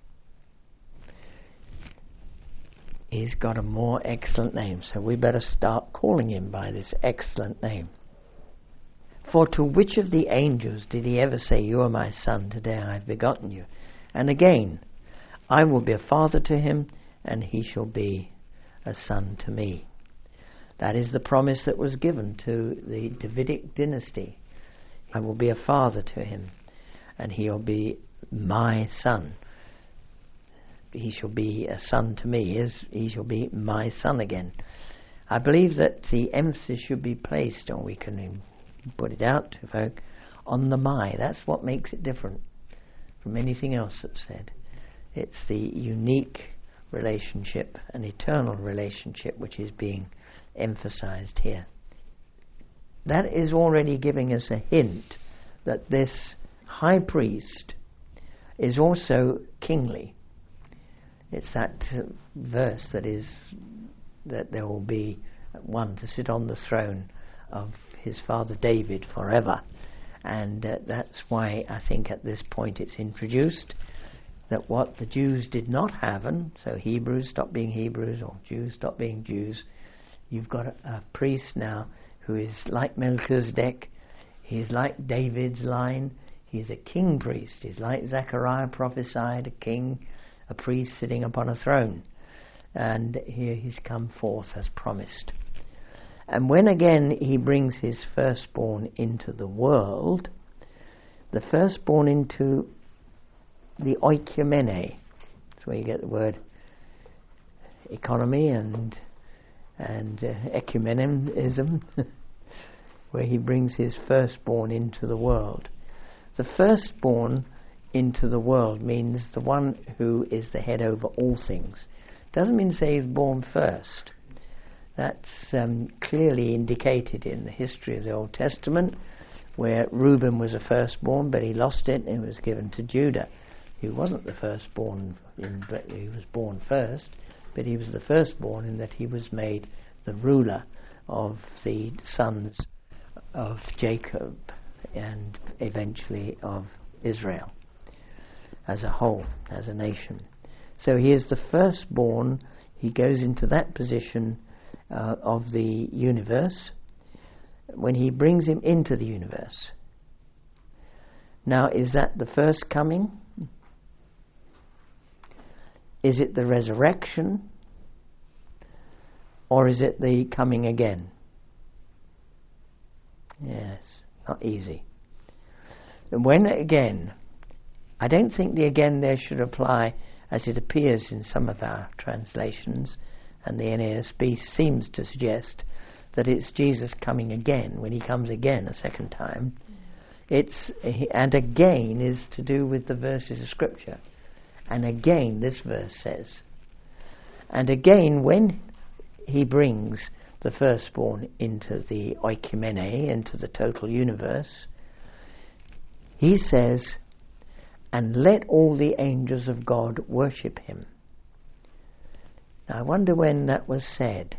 He's got a more excellent name, so we better start calling him by this excellent name. For to which of the angels did he ever say, "You are my son, today I have begotten you"? And again, "I will be a father to him, and he shall be a son to me." That is the promise that was given to the Davidic dynasty. I will be a father to him, and he'll be my son. He shall be a son to me, he shall be my son again. I believe that the emphasis should be placed, or we can put it out to folk, on the my. That's what makes it different from anything else that's said. It's the unique relationship, an eternal relationship, which is being emphasized here. That is already giving us a hint that this high priest is also kingly. It's that verse that is that there will be one to sit on the throne of his father David forever, and that's why I think at this point it's introduced, that what the Jews did not have, and so Hebrews stop being Hebrews or Jews stop being Jews. You've got a priest now who is like Melchizedek. He's like David's line. He's a king priest. He's like Zechariah prophesied, a king, a priest sitting upon a throne. And here he's come forth as promised. And when again he brings his firstborn into the world, the firstborn into the oikumene, that's where you get the word economy and ecumenism, where he brings his firstborn into the world. The firstborn into the world means the one who is the head over all things. Doesn't mean to say he's born first. That's clearly indicated in the history of the Old Testament, where Reuben was a firstborn, but he lost it and it was given to Judah. He wasn't the firstborn, but he was born first, but he was the firstborn in that he was made the ruler of the sons of Jacob and eventually of Israel as a whole, as a nation. So he is the firstborn. He goes into that position of the universe when he brings him into the universe. Now, is that the first coming? Is it the resurrection? Or is it the coming again? Yes, not easy. And when again, I don't think the again there should apply as it appears in some of our translations, and the NASB seems to suggest that it's Jesus coming again, when he comes again a second time. And again is to do with the verses of Scripture. And again, this verse says, and again when he brings the firstborn into the oikumene, into the total universe, he says, and let all the angels of God worship him. Now, I wonder when that was said.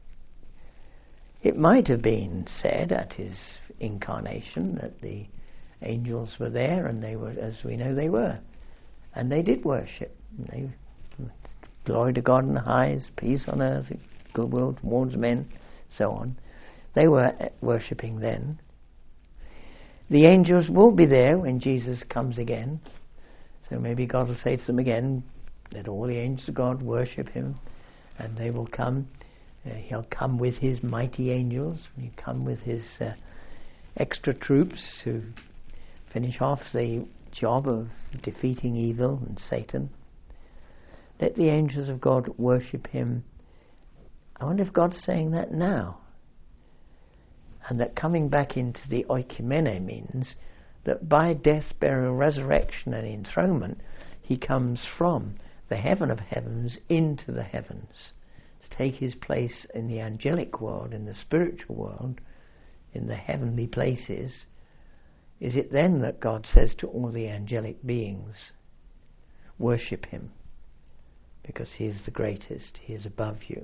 It might have been said at his incarnation that the angels were there, and they were, as we know, they were. And they did worship. They, glory to God in the highest, peace on earth, goodwill towards men, so on. They were worshipping then. The angels will be there when Jesus comes again. So maybe God will say to them again, let all the angels of God worship him, and they will come. He'll come with his mighty angels. He'll come with his extra troops to finish off the job of defeating evil and Satan. Let the angels of God worship him. I wonder if God's saying that now. And that coming back into the oikumene means that by death, burial, resurrection and enthronement, he comes from the heaven of heavens into the heavens to take his place in the angelic world, in the spiritual world, in the heavenly places. Is it then that God says to all the angelic beings, worship him, because he is the greatest, he is above you?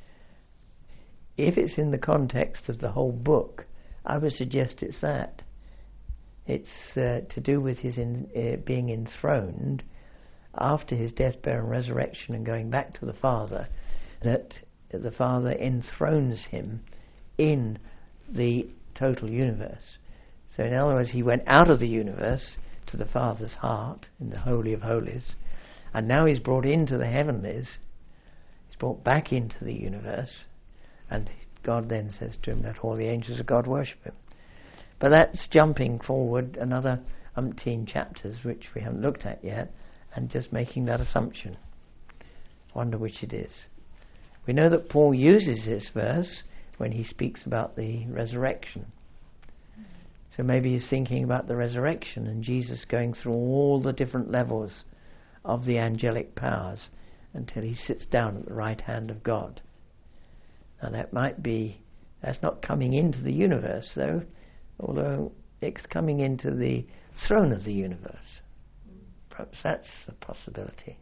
If it's in the context of the whole book, I would suggest it's that. It's to do with his being enthroned after his death, burial, and resurrection, and going back to the Father, that the Father enthrones him in the total universe. So in other words, he went out of the universe to the Father's heart in the Holy of Holies, and now he's brought into the heavenlies. He's brought back into the universe, and God then says to him, let all the angels of God worship him. But that's jumping forward another umpteen chapters, which we haven't looked at yet, and just making that assumption. Wonder which it is. We know that Paul uses this verse when he speaks about the resurrection. So maybe he's thinking about the resurrection and Jesus going through all the different levels of the angelic powers until he sits down at the right hand of God. Now that might be, that's not coming into the universe though, although it's coming into the throne of the universe. Perhaps that's a possibility.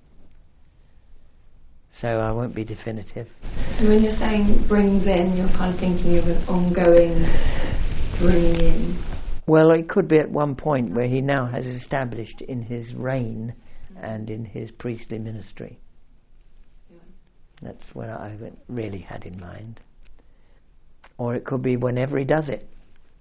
So I won't be definitive. And when you're saying brings in, you're kind of thinking of an ongoing bringing in. Well, it could be at one point where he now has established in his reign and in his priestly ministry. That's what I really had in mind. Or it could be whenever he does it.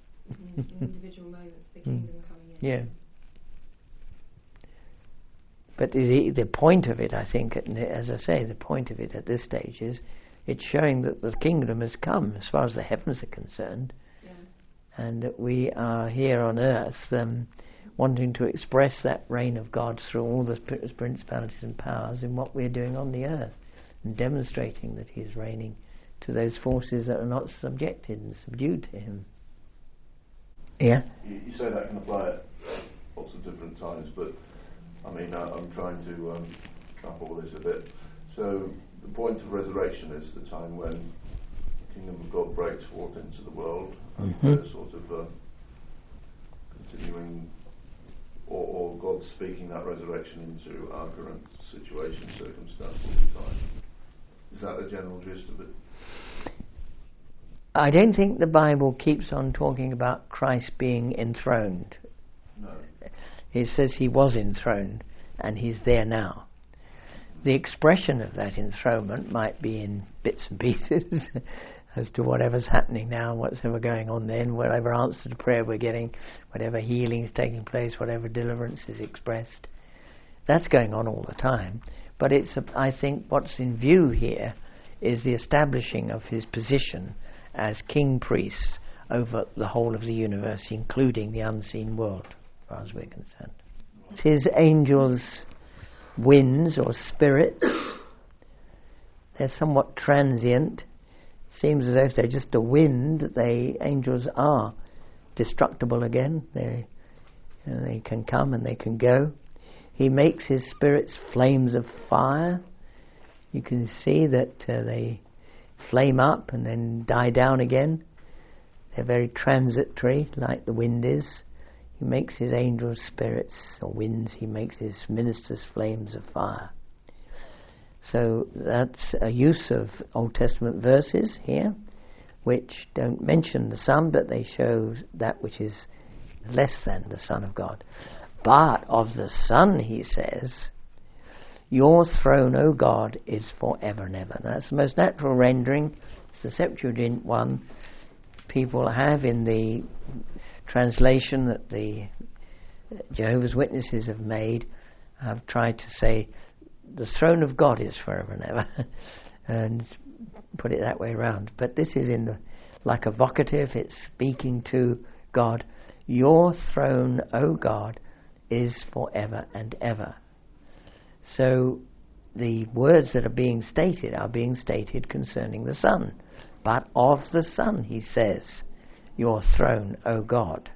In individual moments, the kingdom coming in. Yeah. But the point of it, I think, as I say, the point of it at this stage is it's showing that the kingdom has come as far as the heavens are concerned, and that we are here on earth wanting to express that reign of God through all the principalities and powers in what we're doing on the earth, and demonstrating that he is reigning to those forces that are not subjected and subdued to him. Yeah? You say that can apply at lots of different times, but I mean, I'm trying to all this a bit. So the point of resurrection is the time when the kingdom of God breaks forth into the world, and there's sort of continuing, or God speaking that resurrection into our current situation, circumstance all the time. Is that the general gist of it? I don't think the Bible keeps on talking about Christ being enthroned. No. It says he was enthroned, and he's there now. The expression of that enthronement might be in bits and pieces as to whatever's happening now, whatever going on then, whatever answer to prayer we're getting, whatever healing is taking place, whatever deliverance is expressed. That's going on all the time. But I think what's in view here is the establishing of his position as king-priest over the whole of the universe, including the unseen world, as far as we're concerned. His angels, winds or spirits, they're somewhat transient. Seems as though if they're just a wind, angels are destructible again. They can come and they can go. He makes his spirits flames of fire. You can see that they flame up and then die down again. They're very transitory, like the wind is. He makes his angels spirits or winds. He makes his ministers flames of fire. So that's a use of Old Testament verses here, which don't mention the Son, but they show that which is less than the Son of God. But of the Son, he says, your throne, O God, is forever and ever. Now, that's the most natural rendering. It's the Septuagint one. People have in the translation that the Jehovah's Witnesses have made, have tried to say the throne of God is forever and ever, and put it that way around. But this is like a vocative. It's speaking to God. Your throne, O God, is forever and ever. So the words that are being stated concerning the Son. But of the Son, he says, your throne, O God.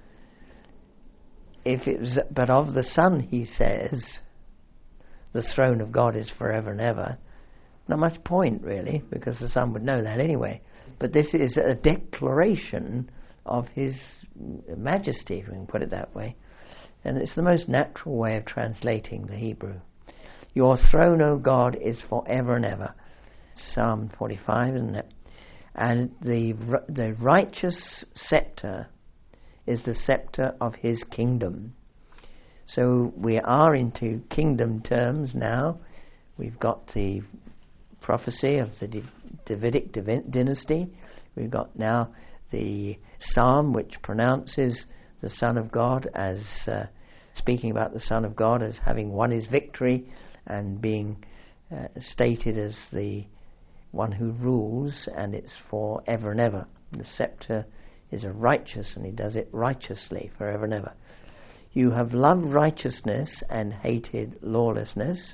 But of the Son, he says, the throne of God is forever and ever. Not much point, really, because the Son would know that anyway. But this is a declaration of his majesty, if we can put it that way. And it's the most natural way of translating the Hebrew. Your throne, O God, is forever and ever. Psalm 45, isn't it? And the righteous scepter is the scepter of his kingdom. So we are into kingdom terms now. We've got the prophecy of the Davidic dynasty. We've got now the psalm which pronounces the Son of God as speaking about the Son of God as having won his victory and being stated as the one who rules, and it's for ever and ever. The scepter is a righteous, and he does it righteously forever and ever. You have loved righteousness and hated lawlessness.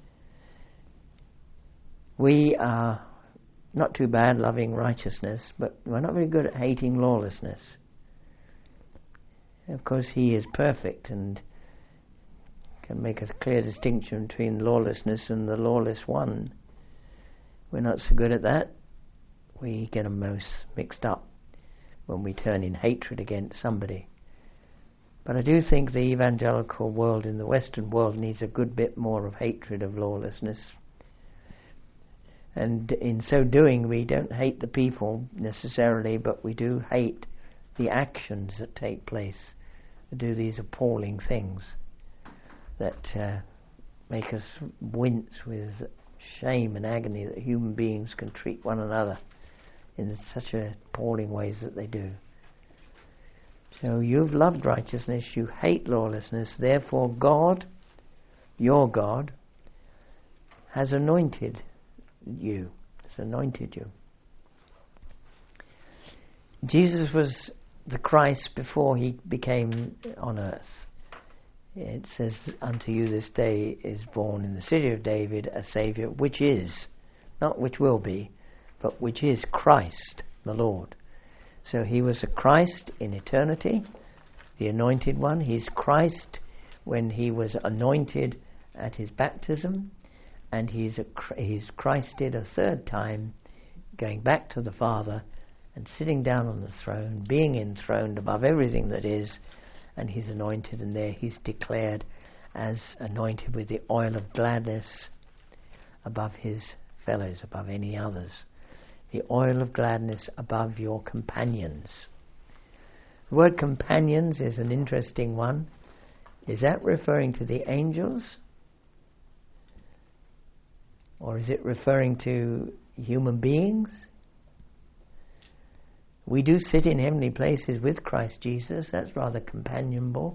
We are not too bad loving righteousness, but we're not very good at hating lawlessness. Of course, he is perfect and can make a clear distinction between lawlessness and the lawless one. We're not so good at that. We get them most mixed up when we turn in hatred against somebody. But I do think the evangelical world in the Western world needs a good bit more of hatred of lawlessness. And in so doing, we don't hate the people necessarily, but we do hate the actions that take place, that do these appalling things that make us wince with shame and agony that human beings can treat one another in such appalling ways that they do. So you've loved righteousness, you hate lawlessness, therefore God, your God, has anointed you. Has anointed you. Jesus was the Christ before he became on earth. It says, unto you this day is born in the city of David a Saviour, which is, not which will be, but which is Christ the Lord. So he was a Christ in eternity, the anointed one. He's Christ when he was anointed at his baptism, and he's Christed a third time, going back to the Father and sitting down on the throne, being enthroned above everything that is, and he's anointed, and there he's declared as anointed with the oil of gladness above his fellows, above any others. The oil of gladness above your companions. The word companions is an interesting one. Is that referring to the angels? Or is it referring to human beings? We do sit in heavenly places with Christ Jesus. That's rather companionable.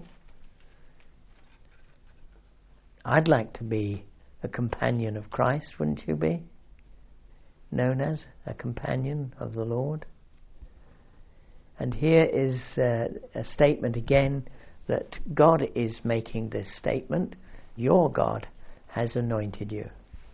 I'd like to be a companion of Christ, wouldn't you be? Known as a companion of the Lord. And here is a statement again that God is making this statement. Your God has anointed you.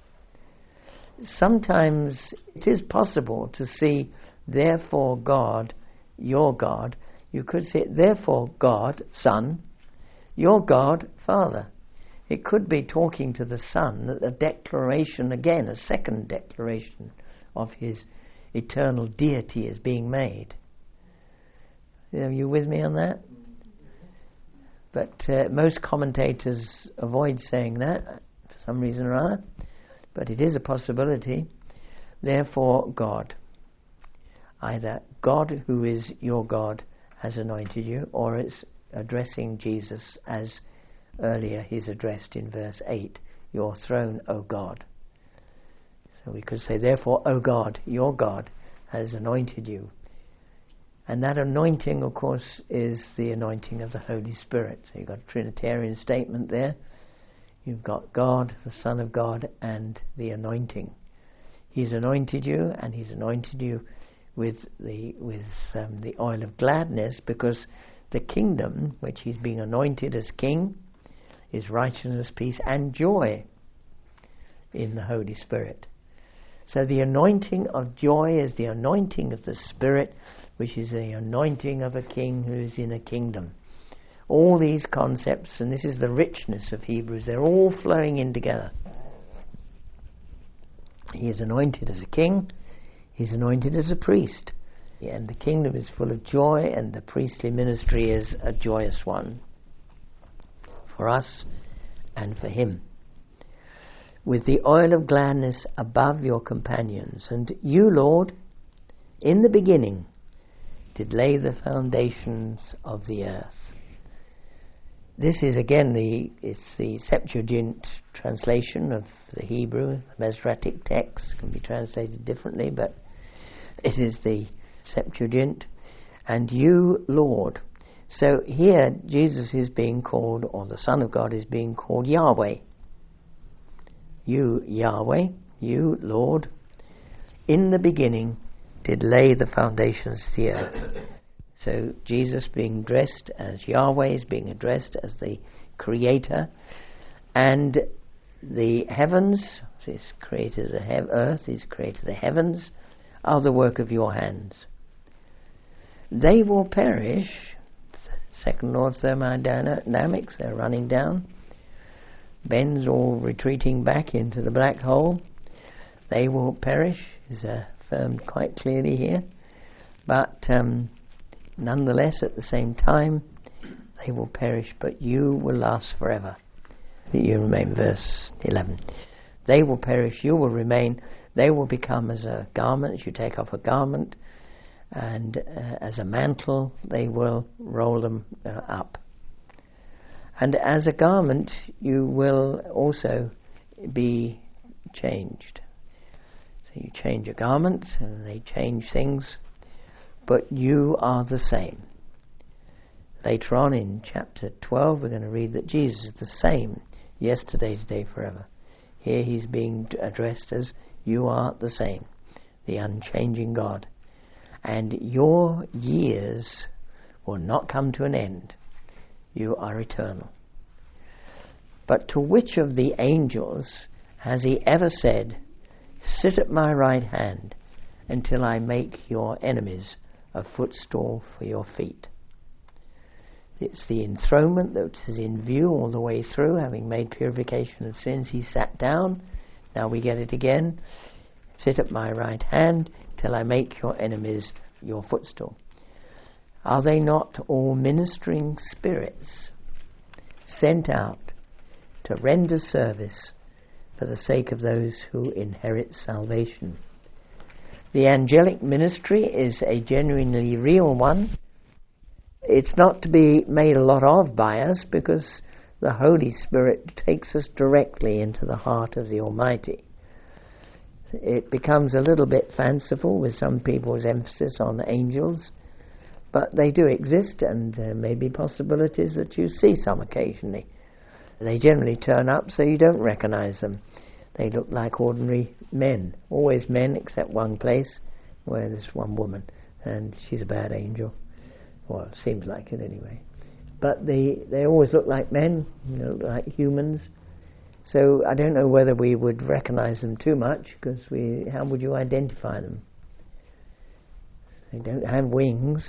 Sometimes it is possible to see, therefore God, your God. You could say, therefore God, Son, your God, Father. It could be talking to the Son, that a declaration again, a second declaration of his eternal deity is being made. Are you with me on that? But most commentators avoid saying that for some reason or other. But it is a possibility. Therefore God. Either God, who is your God, has anointed you, or it's addressing Jesus as earlier he's addressed in verse 8, your throne, O God. So we could say, therefore, O God, your God has anointed you. And that anointing, of course, is the anointing of the Holy Spirit. So you've got a Trinitarian statement there. You've got God, the Son of God, and the anointing. He's anointed you, and he's anointed you with the oil of gladness, because the kingdom, which he's being anointed as king, is righteousness, peace, and joy in the Holy Spirit. So the anointing of joy is the anointing of the Spirit, which is the anointing of a king who is in a kingdom. All these concepts, and this is the richness of Hebrews, they're all flowing in together. He is anointed as a king, he's anointed as a priest, and the kingdom is full of joy, and the priestly ministry is a joyous one for us and for him. With the oil of gladness above your companions. And you, Lord, in the beginning did lay the foundations of the earth. This is again it's the Septuagint translation of the Hebrew. The Masoretic text can be translated differently, but it is the Septuagint. And you, Lord. So here Jesus is being called, or the Son of God is being called Yahweh. You, Yahweh, you, Lord, in the beginning did lay the foundations of the earth. So Jesus being dressed as Yahweh is being addressed as the Creator, and the heavens, he's created the earth, he's created the heavens, are the work of your hands. They will perish. Second law of thermodynamics, they're running down. Ben's all retreating back into the black hole. They will perish, is affirmed quite clearly here. But nonetheless, at the same time, they will perish, but you will last forever. You remain, verse 11. They will perish, you will remain. They will become as a garment, as you take off a garment, and as a mantle, they will roll them up. And as a garment, you will also be changed. So you change a garment, and they change things, but you are the same. Later on in chapter 12, we're going to read that Jesus is the same yesterday, today, forever. Here he's being addressed as, you are the same, the unchanging God. And your years will not come to an end. You are eternal. But to which of the angels has he ever said, sit at my right hand until I make your enemies a footstool for your feet? It's the enthronement that is in view all the way through, having made purification of sins. He sat down. Now we get it again. Sit at my right hand till I make your enemies your footstool. Are they not all ministering spirits sent out to render service for the sake of those who inherit salvation? The angelic ministry is a genuinely real one. It's not to be made a lot of by us, because the Holy Spirit takes us directly into the heart of the Almighty. It becomes a little bit fanciful with some people's emphasis on angels, but they do exist, and there may be possibilities that you see some occasionally. They generally turn up so you don't recognize them. They look like ordinary men, always men except one place where there's one woman, and she's a bad angel. Well, it seems like it anyway. But they always look like men, look like humans. So I don't know whether we would recognize them too much, because how would you identify them? They don't have wings.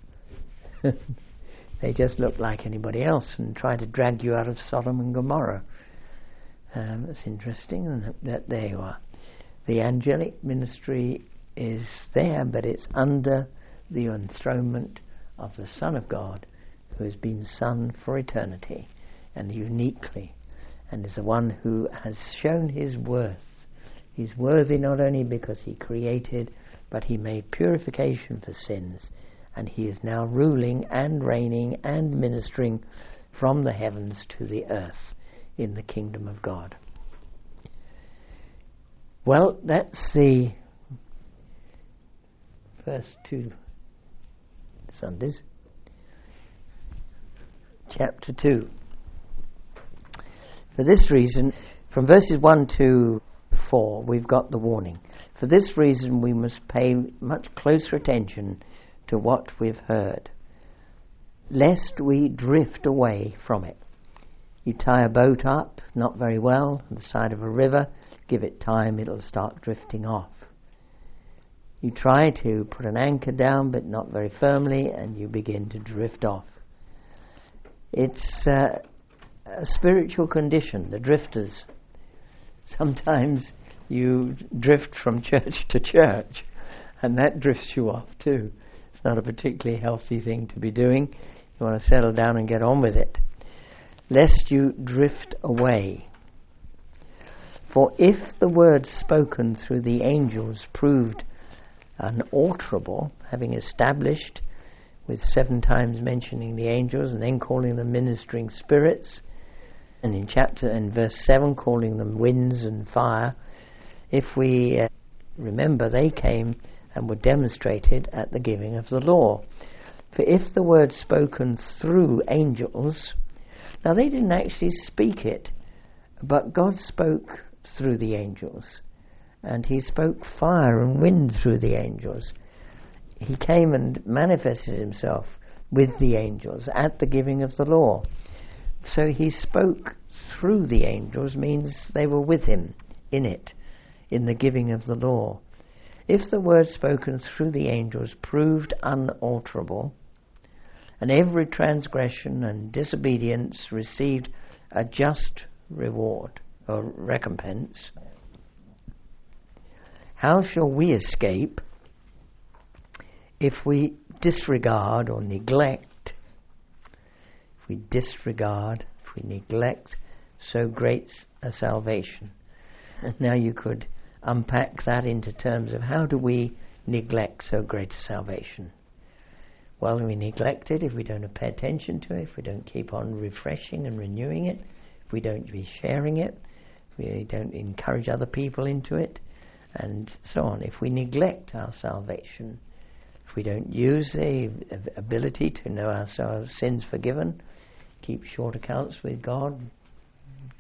They just look like anybody else and try to drag you out of Sodom and Gomorrah. That's interesting, and that there you are. The angelic ministry is there, but it's under the enthronement of the Son of God, who has been Son for eternity, and uniquely, and is the one who has shown his worth. He's worthy not only because he created, but he made purification for sins, and he is now ruling and reigning and ministering from the heavens to the earth in the kingdom of God. Well, that's the first 2 Sundays. Chapter 2. For this reason, from verses 1 to 4, we've got the warning. For this reason, we must pay much closer attention to what we've heard, lest we drift away from it. You tie a boat up, not very well, on the side of a river, give it time, it'll start drifting off. You try to put an anchor down, but not very firmly, and you begin to drift off. It's a spiritual condition, the drifters. Sometimes you drift from church to church, and that drifts you off too. It's not a particularly healthy thing to be doing. You want to settle down and get on with it, lest you drift away. For if the words spoken through the angels proved unalterable, having established with 7 times mentioning the angels and then calling them ministering spirits, and in verse 7 calling them winds and fire, if we remember, they came and were demonstrated at the giving of the law. For if the word spoken through angels, now they didn't actually speak it, but God spoke through the angels, and he spoke fire and wind through the angels. He came and manifested himself with the angels at the giving of the law. So he spoke through the angels means they were with him in it, in the giving of the law. If the word spoken through the angels proved unalterable, and every transgression and disobedience received a just reward or recompense, how shall we escape if we disregard or neglect, if we neglect so great a salvation? And now you could unpack that into terms of how do we neglect so great a salvation? Well, we neglect it if we don't pay attention to it, if we don't keep on refreshing and renewing it, if we don't be sharing it, if we don't encourage other people into it, and so on. If we neglect our salvation, if we don't use the ability to know our sins forgiven, keep short accounts with God,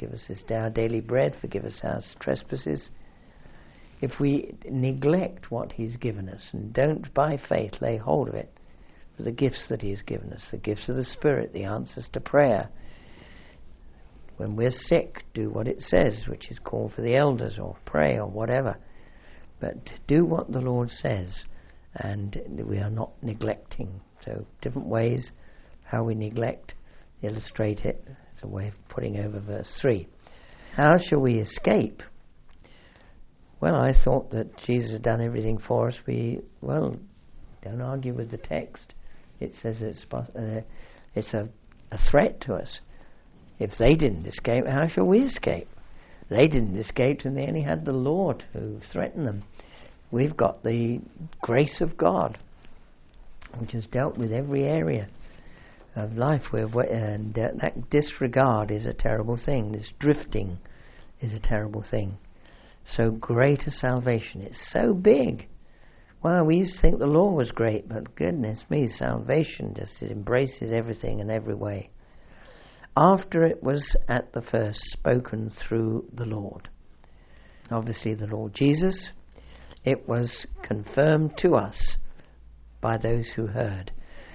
give us this day our daily bread, forgive us our trespasses. If we neglect what he's given us and don't by faith lay hold of it, for the gifts that he has given us, the gifts of the Spirit, the answers to prayer, when we're sick, do what it says, which is call for the elders or pray or whatever. But do what the Lord says, and we are not neglecting. So different ways how we neglect, illustrate it. It's a way of putting over verse 3. How shall we escape? Well, I thought that Jesus had done everything for us. Don't argue with the text. It says it's a threat to us. If they didn't escape, how shall we escape? They didn't escape, and they only had the Lord who threatened them. We've got the grace of God, which has dealt with every area of life, and that disregard is a terrible thing. This drifting is a terrible thing. So great a salvation. It's so big. Well, we used to think the law was great, but goodness me, salvation just embraces everything in every way. After it was at the first spoken through the Lord, obviously the Lord Jesus, it was confirmed to us by those who heard.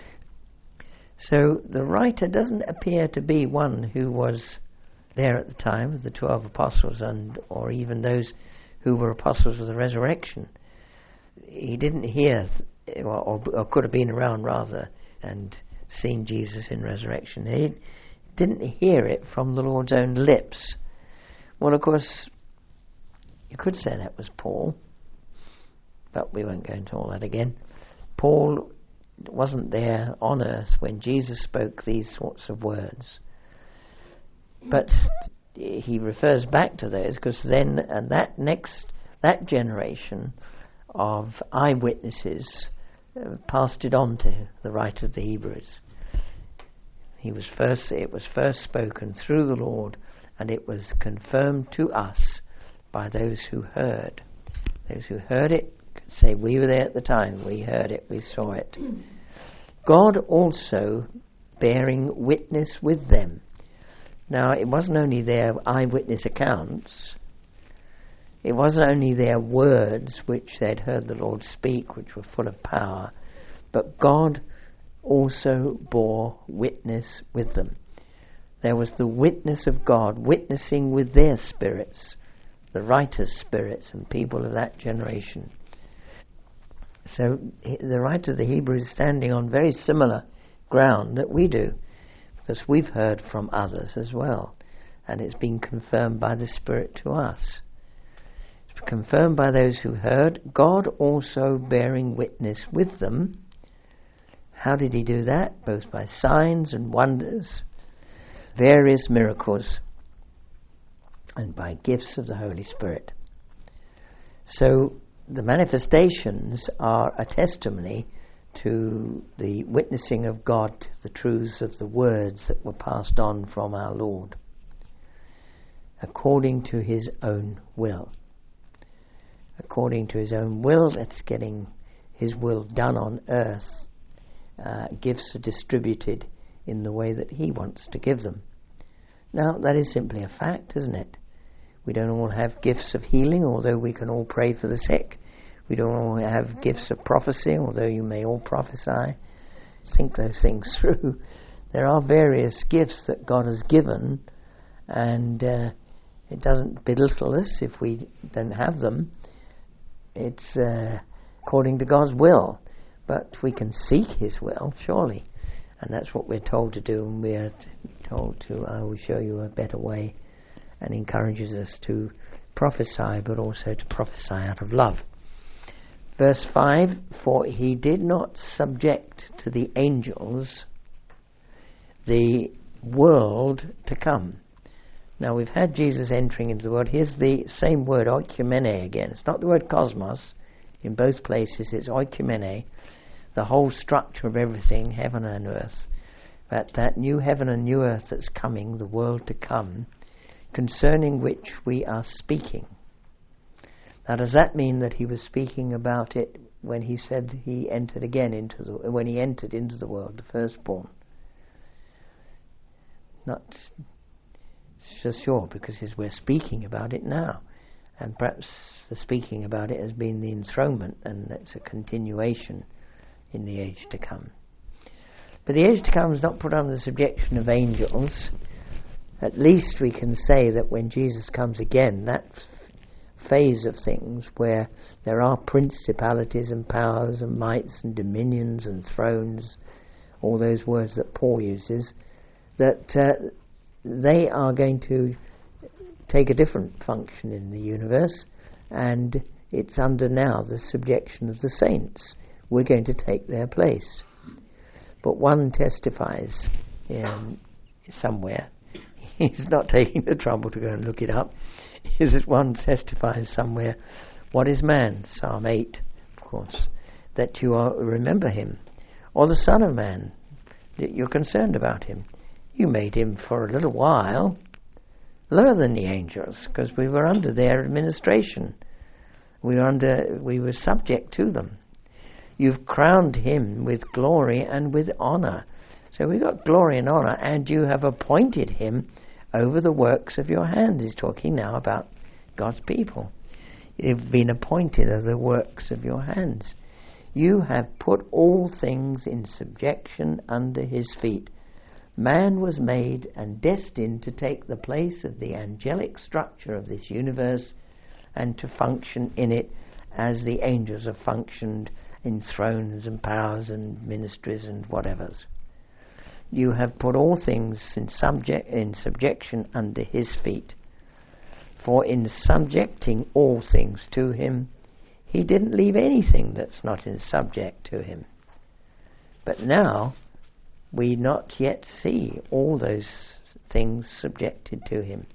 So the writer doesn't appear to be one who was there at the time of the 12 apostles, or even those who were apostles of the resurrection. He didn't hear, or could have been around rather, and seen Jesus in resurrection. He didn't hear it from the Lord's own lips. Well, of course, you could say that was Paul, but we won't go into all that again. Paul wasn't there on earth when Jesus spoke these sorts of words. But he refers back to those, because then that generation of eyewitnesses passed it on to the writer of the Hebrews. It was first spoken through the Lord, and it was confirmed to us by those who heard. Those who heard it could say, we were there at the time, we heard it, we saw it. God also bearing witness with them. Now, it wasn't only their eyewitness accounts, it wasn't only their words which they'd heard the Lord speak, which were full of power, but God also bore witness with them. There was the witness of God witnessing with their spirits, the writer's spirits and people of that generation. So the writer of the Hebrews is standing on very similar ground that we do, because we've heard from others as well, and it's been confirmed by the Spirit to us. It's confirmed by those who heard, God also bearing witness with them. How did he do that? Both by signs and wonders, various miracles, and by gifts of the Holy Spirit. So the manifestations are a testimony to the witnessing of God to the truths of the words that were passed on from our Lord, according to his own will. According to his own will, that's getting his will done on earth. Gifts are distributed in the way that he wants to give them. Now, that is simply a fact, isn't it? We don't all have gifts of healing, although we can all pray for the sick. We don't all have gifts of prophecy, although you may all prophesy. Think those things through. There are various gifts that God has given, and it doesn't belittle us if we don't have them. It's according to God's will. But we can seek his will, surely. And that's what we're told to do, and we're told to, I will show you a better way, and encourages us to prophesy, but also to prophesy out of love. Verse 5, for he did not subject to the angels the world to come. Now we've had Jesus entering into the world. Here's the same word, oikumene, again. It's not the word cosmos. In both places it's oikumene, the whole structure of everything, heaven and earth. But that new heaven and new earth that's coming, the world to come, concerning which we are speaking. Now, does that mean that he was speaking about it when he said he entered again when he entered into the world, the firstborn? Not for sure, because we're speaking about it now. And perhaps the speaking about it has been the enthronement, and that's a continuation in the age to come. But the age to come is not put under the subjection of angels. At least we can say that when Jesus comes again, that phase of things where there are principalities and powers and mights and dominions and thrones, all those words that Paul uses, that they are going to take a different function in the universe, and it's under now the subjection of the saints. We're going to take their place. But one testifies somewhere, he's not taking the trouble to go and look it up, is that one testifies somewhere, what is man? Psalm 8, of course, that you remember him. Or the Son of Man, that you're concerned about him. You made him for a little while lower than the angels, because we were under their administration. We were subject to them. You've crowned him with glory and with honor. So we've got glory and honor, and you have appointed him over the works of your hands. He's talking now about God's people. You've been appointed over the works of your hands. You have put all things in subjection under his feet. Man was made and destined to take the place of the angelic structure of this universe and to function in it as the angels have functioned in thrones and powers and ministries and whatevers. You have put all things in subjection under his feet. For in subjecting all things to him, he didn't leave anything that's not in subject to him. But now we not yet see all those things subjected to him.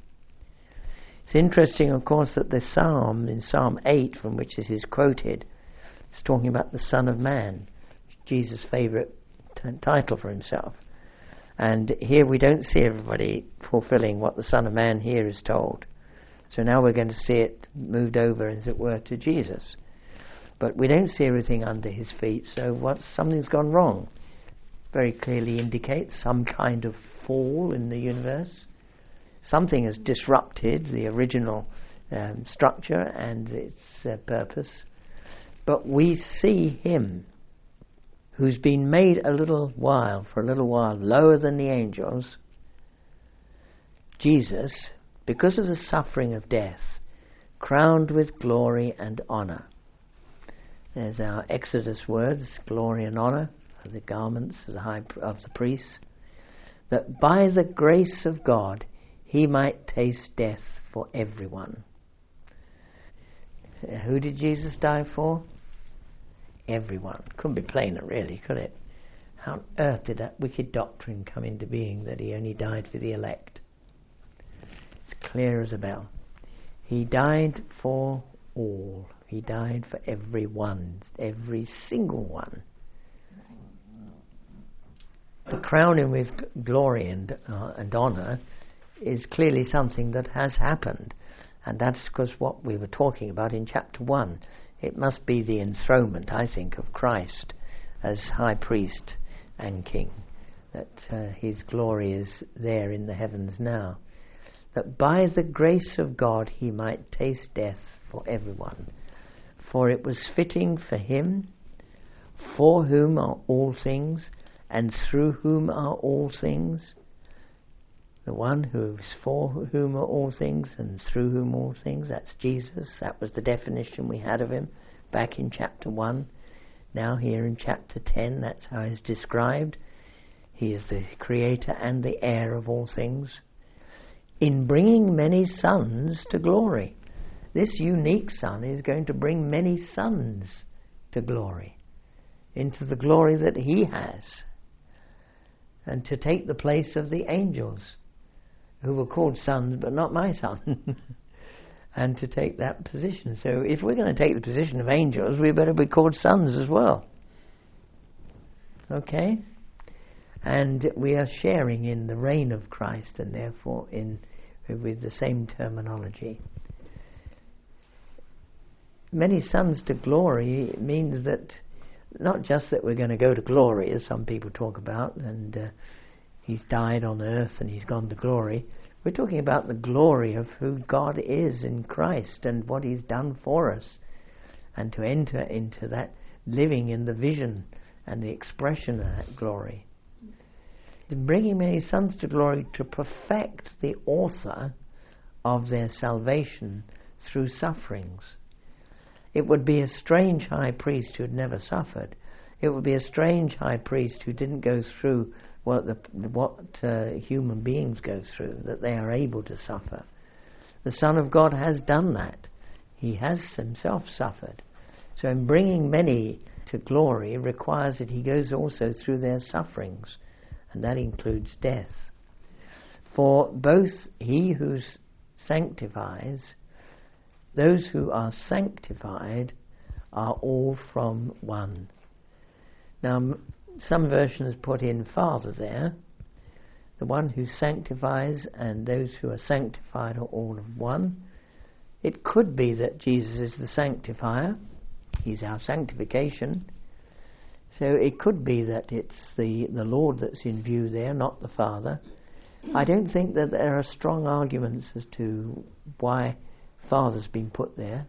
It's interesting, of course, that the psalm, in Psalm 8, from which this is quoted, is talking about the Son of Man, Jesus' favourite title for himself. And here we don't see everybody fulfilling what the Son of Man here is told. So now we're going to see it moved over, as it were, to Jesus. But we don't see everything under his feet, so something's gone wrong. Very clearly indicates some kind of fall in the universe. Something has disrupted the original structure and its purpose. But we see him, who's been made for a little while, lower than the angels, Jesus, because of the suffering of death, crowned with glory and honor. There's our Exodus words, glory and honor, the garments of the priests, that by the grace of God he might taste death for everyone. Who did Jesus die for? Everyone. Couldn't be plainer, really, could it? How on earth did that wicked doctrine come into being that he only died for the elect? It's clear as a bell. He died for all. He died for everyone, every single one. The crowning with glory and honor is clearly something that has happened, and that's because what we were talking about in chapter 1. It must be the enthronement, I think, of Christ as high priest and king, that his glory is there in the heavens now, that by the grace of God he might taste death for everyone. For it was fitting for him, for whom are all things, and through whom are all things, the one who is for whom are all things and through whom all things, that's Jesus. That was the definition we had of him back in chapter 1. Now here in chapter 10, that's how he's described. He is the creator and the heir of all things, in bringing many sons to glory. This unique son is going to bring many sons to glory, into the glory that he has, and to take the place of the angels, who were called sons, but not my son, and to take that position. So if we're going to take the position of angels, we better be called sons as well. Okay? And we are sharing in the reign of Christ, and therefore with the same terminology. Many sons to glory means that not just that we're going to go to glory, as some people talk about, and he's died on earth and he's gone to glory, We're talking about the glory of who God is in Christ and what He's done for us, and to enter into that living in the vision and the expression of that glory. Bringing many sons to glory to perfect the author of their salvation through sufferings. It would be a strange high priest who had never suffered. It would be a strange high priest who didn't go through what human beings go through, that they are able to suffer. The Son of God has done that. He has himself suffered. So in bringing many to glory requires that he goes also through their sufferings, and that includes death. For both he who sanctifies, those who are sanctified are all from one. Now, some versions put in Father there. The one who sanctifies and those who are sanctified are all of one. It could be that Jesus is the sanctifier. He's our sanctification. So it could be that it's the Lord that's in view there, not the Father. I don't think that there are strong arguments as to why Father's been put there.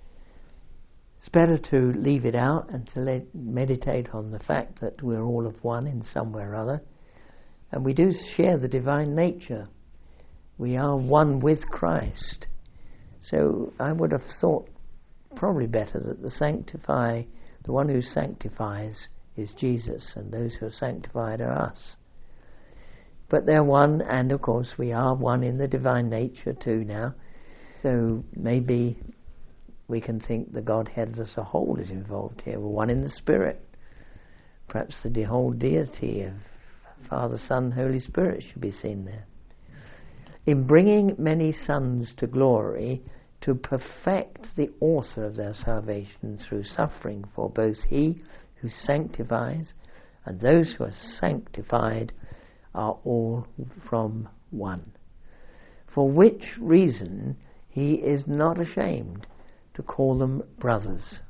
It's better to leave it out and to meditate on the fact that we're all of one in some way or other. And we do share the divine nature. We are one with Christ. So I would have thought probably better that the one who sanctifies is Jesus, and those who are sanctified are us. But they're one, and of course we are one in the divine nature too now. So maybe we can think the Godhead as a whole is involved here. We're one in the Spirit. Perhaps the whole deity of Father, Son, Holy Spirit should be seen there. In bringing many sons to glory, to perfect the author of their salvation through suffering, for both he who sanctifies and those who are sanctified are all from one. For which reason he is not ashamed to call them brothers.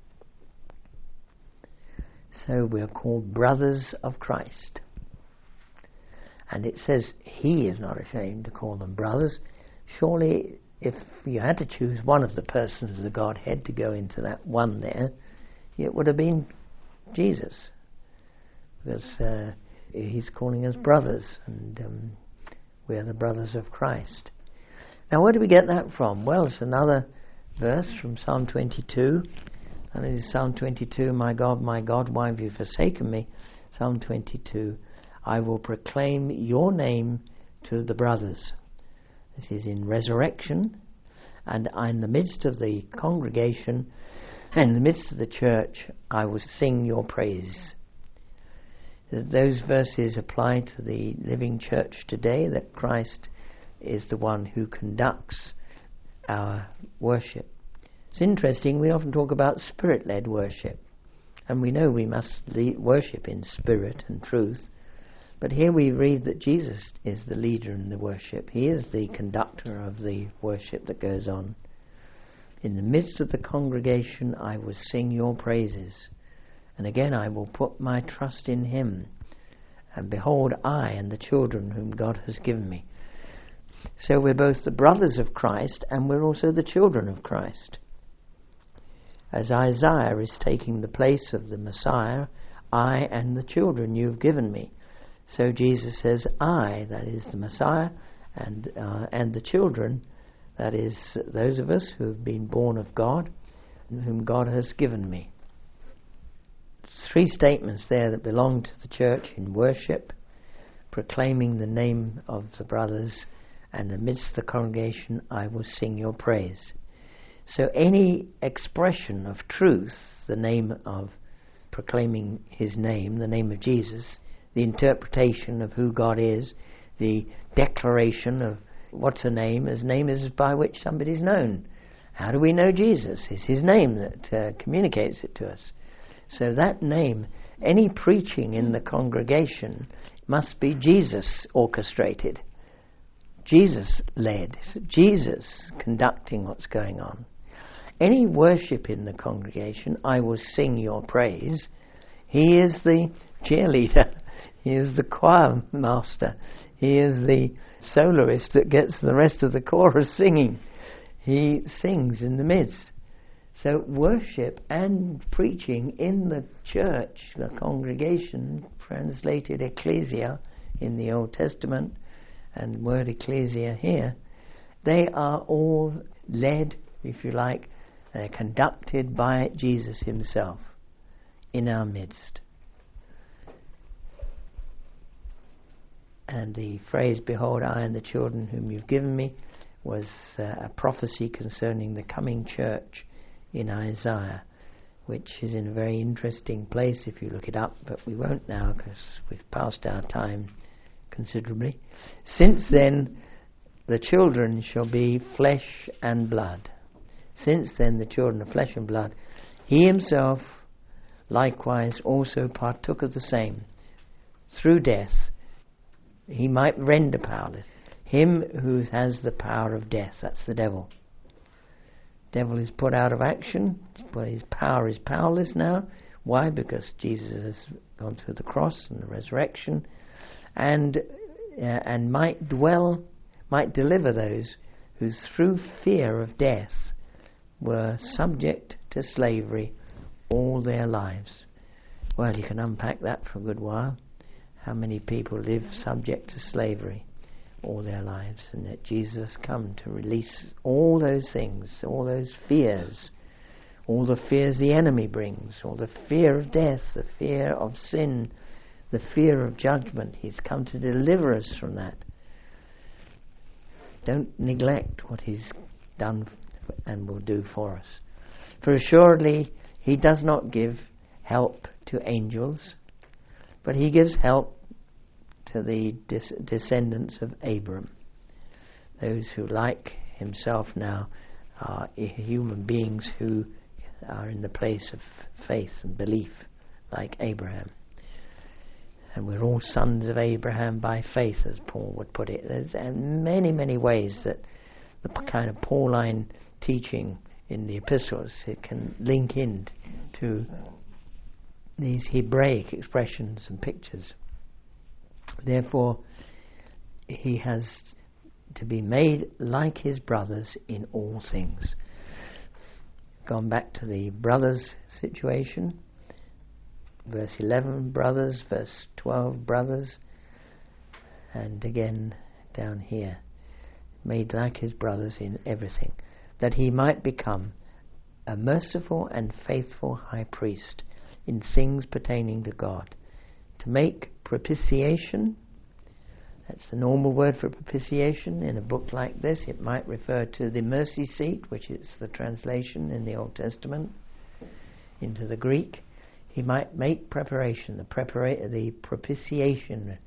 So we are called brothers of Christ. And it says he is not ashamed to call them brothers. Surely if you had to choose one of the persons of the Godhead to go into that one there, it would have been Jesus. Because he's calling us brothers, and we are the brothers of Christ. Now where do we get that from? Well, it's another verse from Psalm 22. And it is Psalm 22, my God, why have you forsaken me? Psalm 22, I will proclaim your name to the brothers. This is in resurrection, and in the midst of the congregation, in the midst of the church, I will sing your praise. Those verses apply to the living church today, that Christ is the one who conducts our worship. It's interesting, we often talk about spirit-led worship, and we know we must worship in spirit and truth. But here we read that Jesus is the leader in the worship. He is the conductor of the worship that goes on. In the midst of the congregation I will sing your praises. And again I will put my trust in him. And behold, I and the children whom God has given me. So we're both the brothers of Christ, and we're also the children of Christ. As Isaiah is taking the place of the Messiah, I and the children you have given me. So Jesus says, I, that is the Messiah, and the children, that is those of us who have been born of God, and whom God has given me. 3 statements there that belong to the church in worship, proclaiming the name of the brothers, and amidst the congregation I will sing your praise. So any expression of truth, the name of proclaiming his name, the name of Jesus, the interpretation of who God is, the declaration of what's a name. His name is by which somebody's known. How do we know Jesus? It's his name that communicates it to us. So that name, any preaching in the congregation must be Jesus orchestrated, Jesus led, Jesus conducting what's going on. Any worship in the congregation, I will sing your praise. He is the cheerleader. He is the choir master. He is the soloist that gets the rest of the chorus singing. He sings in the midst. So worship and preaching in the church, the congregation, translated ecclesia in the Old Testament, and word ecclesia here, they are all led, if you like, they're conducted by Jesus himself in our midst. And the phrase, "Behold, I and the children whom you've given me," was a prophecy concerning the coming church in Isaiah, which is in a very interesting place if you look it up, but we won't now because we've passed our time considerably. "Since then the children shall be flesh and blood." Since then the children of flesh and blood. He himself likewise also partook of the same, through death he might render powerless him who has the power of death. That's the devil. Devil is put out of action, but his power is powerless now. Why? Because Jesus has gone to the cross and the resurrection, and might deliver those who through fear of death were subject to slavery all their lives. Well, you can unpack that for a good while. How many people live subject to slavery all their lives, and that Jesus come to release all those things, all those fears, all the fears the enemy brings, all the fear of death, the fear of sin, the fear of judgment. He's come to deliver us from that. Don't neglect what he's done and will do for us. For assuredly he does not give help to angels, but he gives help to the descendants of Abram, those who, like himself now, are human beings who are in the place of faith and belief, like Abraham. And we're all sons of Abraham by faith, as Paul would put it. There's many, many ways that the kind of Pauline teaching in the epistles, it can link in to these Hebraic expressions and pictures. Therefore, he has to be made like his brothers in all things. Gone back to the brothers situation. Verse 11, brothers. Verse 12, brothers. And again down here, made like his brothers in everything, that he might become a merciful and faithful high priest in things pertaining to God, to make propitiation. That's the normal word for propitiation. In a book like this, it might refer to the mercy seat, which is the translation in the Old Testament into the Greek. He might make preparation, the propitiation,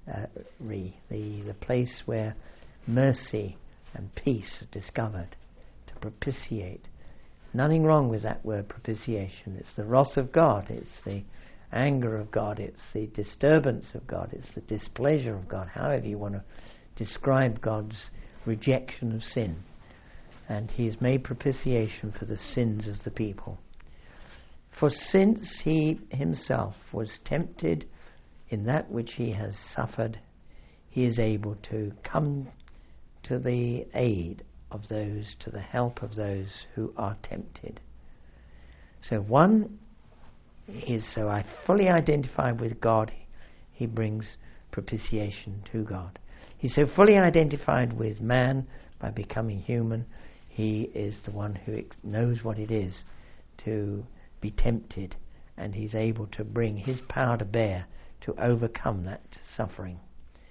the place where mercy and peace are discovered, to propitiate. Nothing wrong with that word propitiation. It's the wrath of God, it's the anger of God, it's the disturbance of God, it's the displeasure of God, however you want to describe God's rejection of sin. And he has made propitiation for the sins of the people. For since he himself was tempted in that which he has suffered, he is able to come to the aid of those, to the help of those who are tempted. So one is so fully identified with God, he brings propitiation to God. He's so fully identified with man by becoming human, he is the one who knows what it is to be tempted, and he's able to bring his power to bear to overcome that suffering.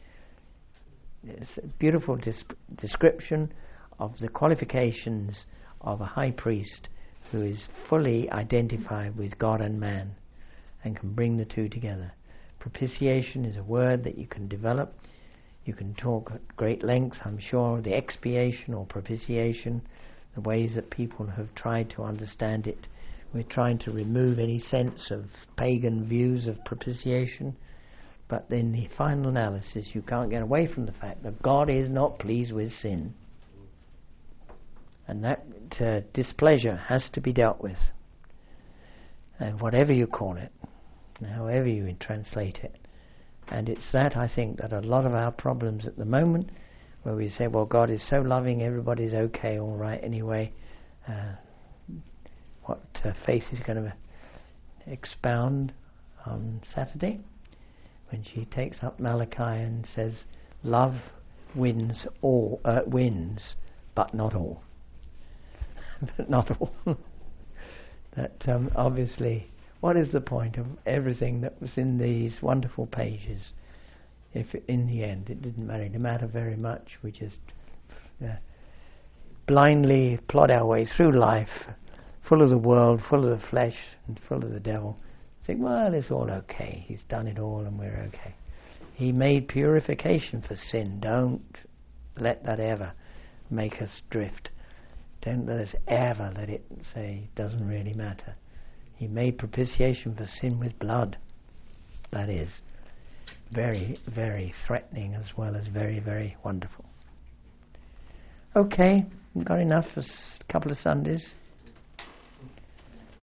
It's a beautiful description of the qualifications of a high priest who is fully identified with God and man and can bring the two together. Propitiation is a word that you can develop. You can talk at great length, I'm sure, the expiation or propitiation, the ways that people have tried to understand it. We're trying to remove any sense of pagan views of propitiation, but in the final analysis you can't get away from the fact that God is not pleased with sin. And that displeasure has to be dealt with. And whatever you call it, however you translate it, And it's that, I think, that a lot of our problems at the moment, where we say, well, God is so loving, everybody's okay, all right, anyway. What Faith is going to expound on Saturday, when she takes up Malachi and says, love wins, but not all. But not all. That obviously, what is the point of everything that was in these wonderful pages if in the end it didn't matter very much? We just blindly plod our way through life, full of the world, full of the flesh, and full of the devil. Think, well, it's all okay. He's done it all and we're okay. He made purification for sin. Don't let that ever make us drift. Don't let us ever let it say it doesn't really matter. He made propitiation for sin with blood. That is very, very threatening as well as very, very wonderful. Okay, got enough for a couple of Sundays.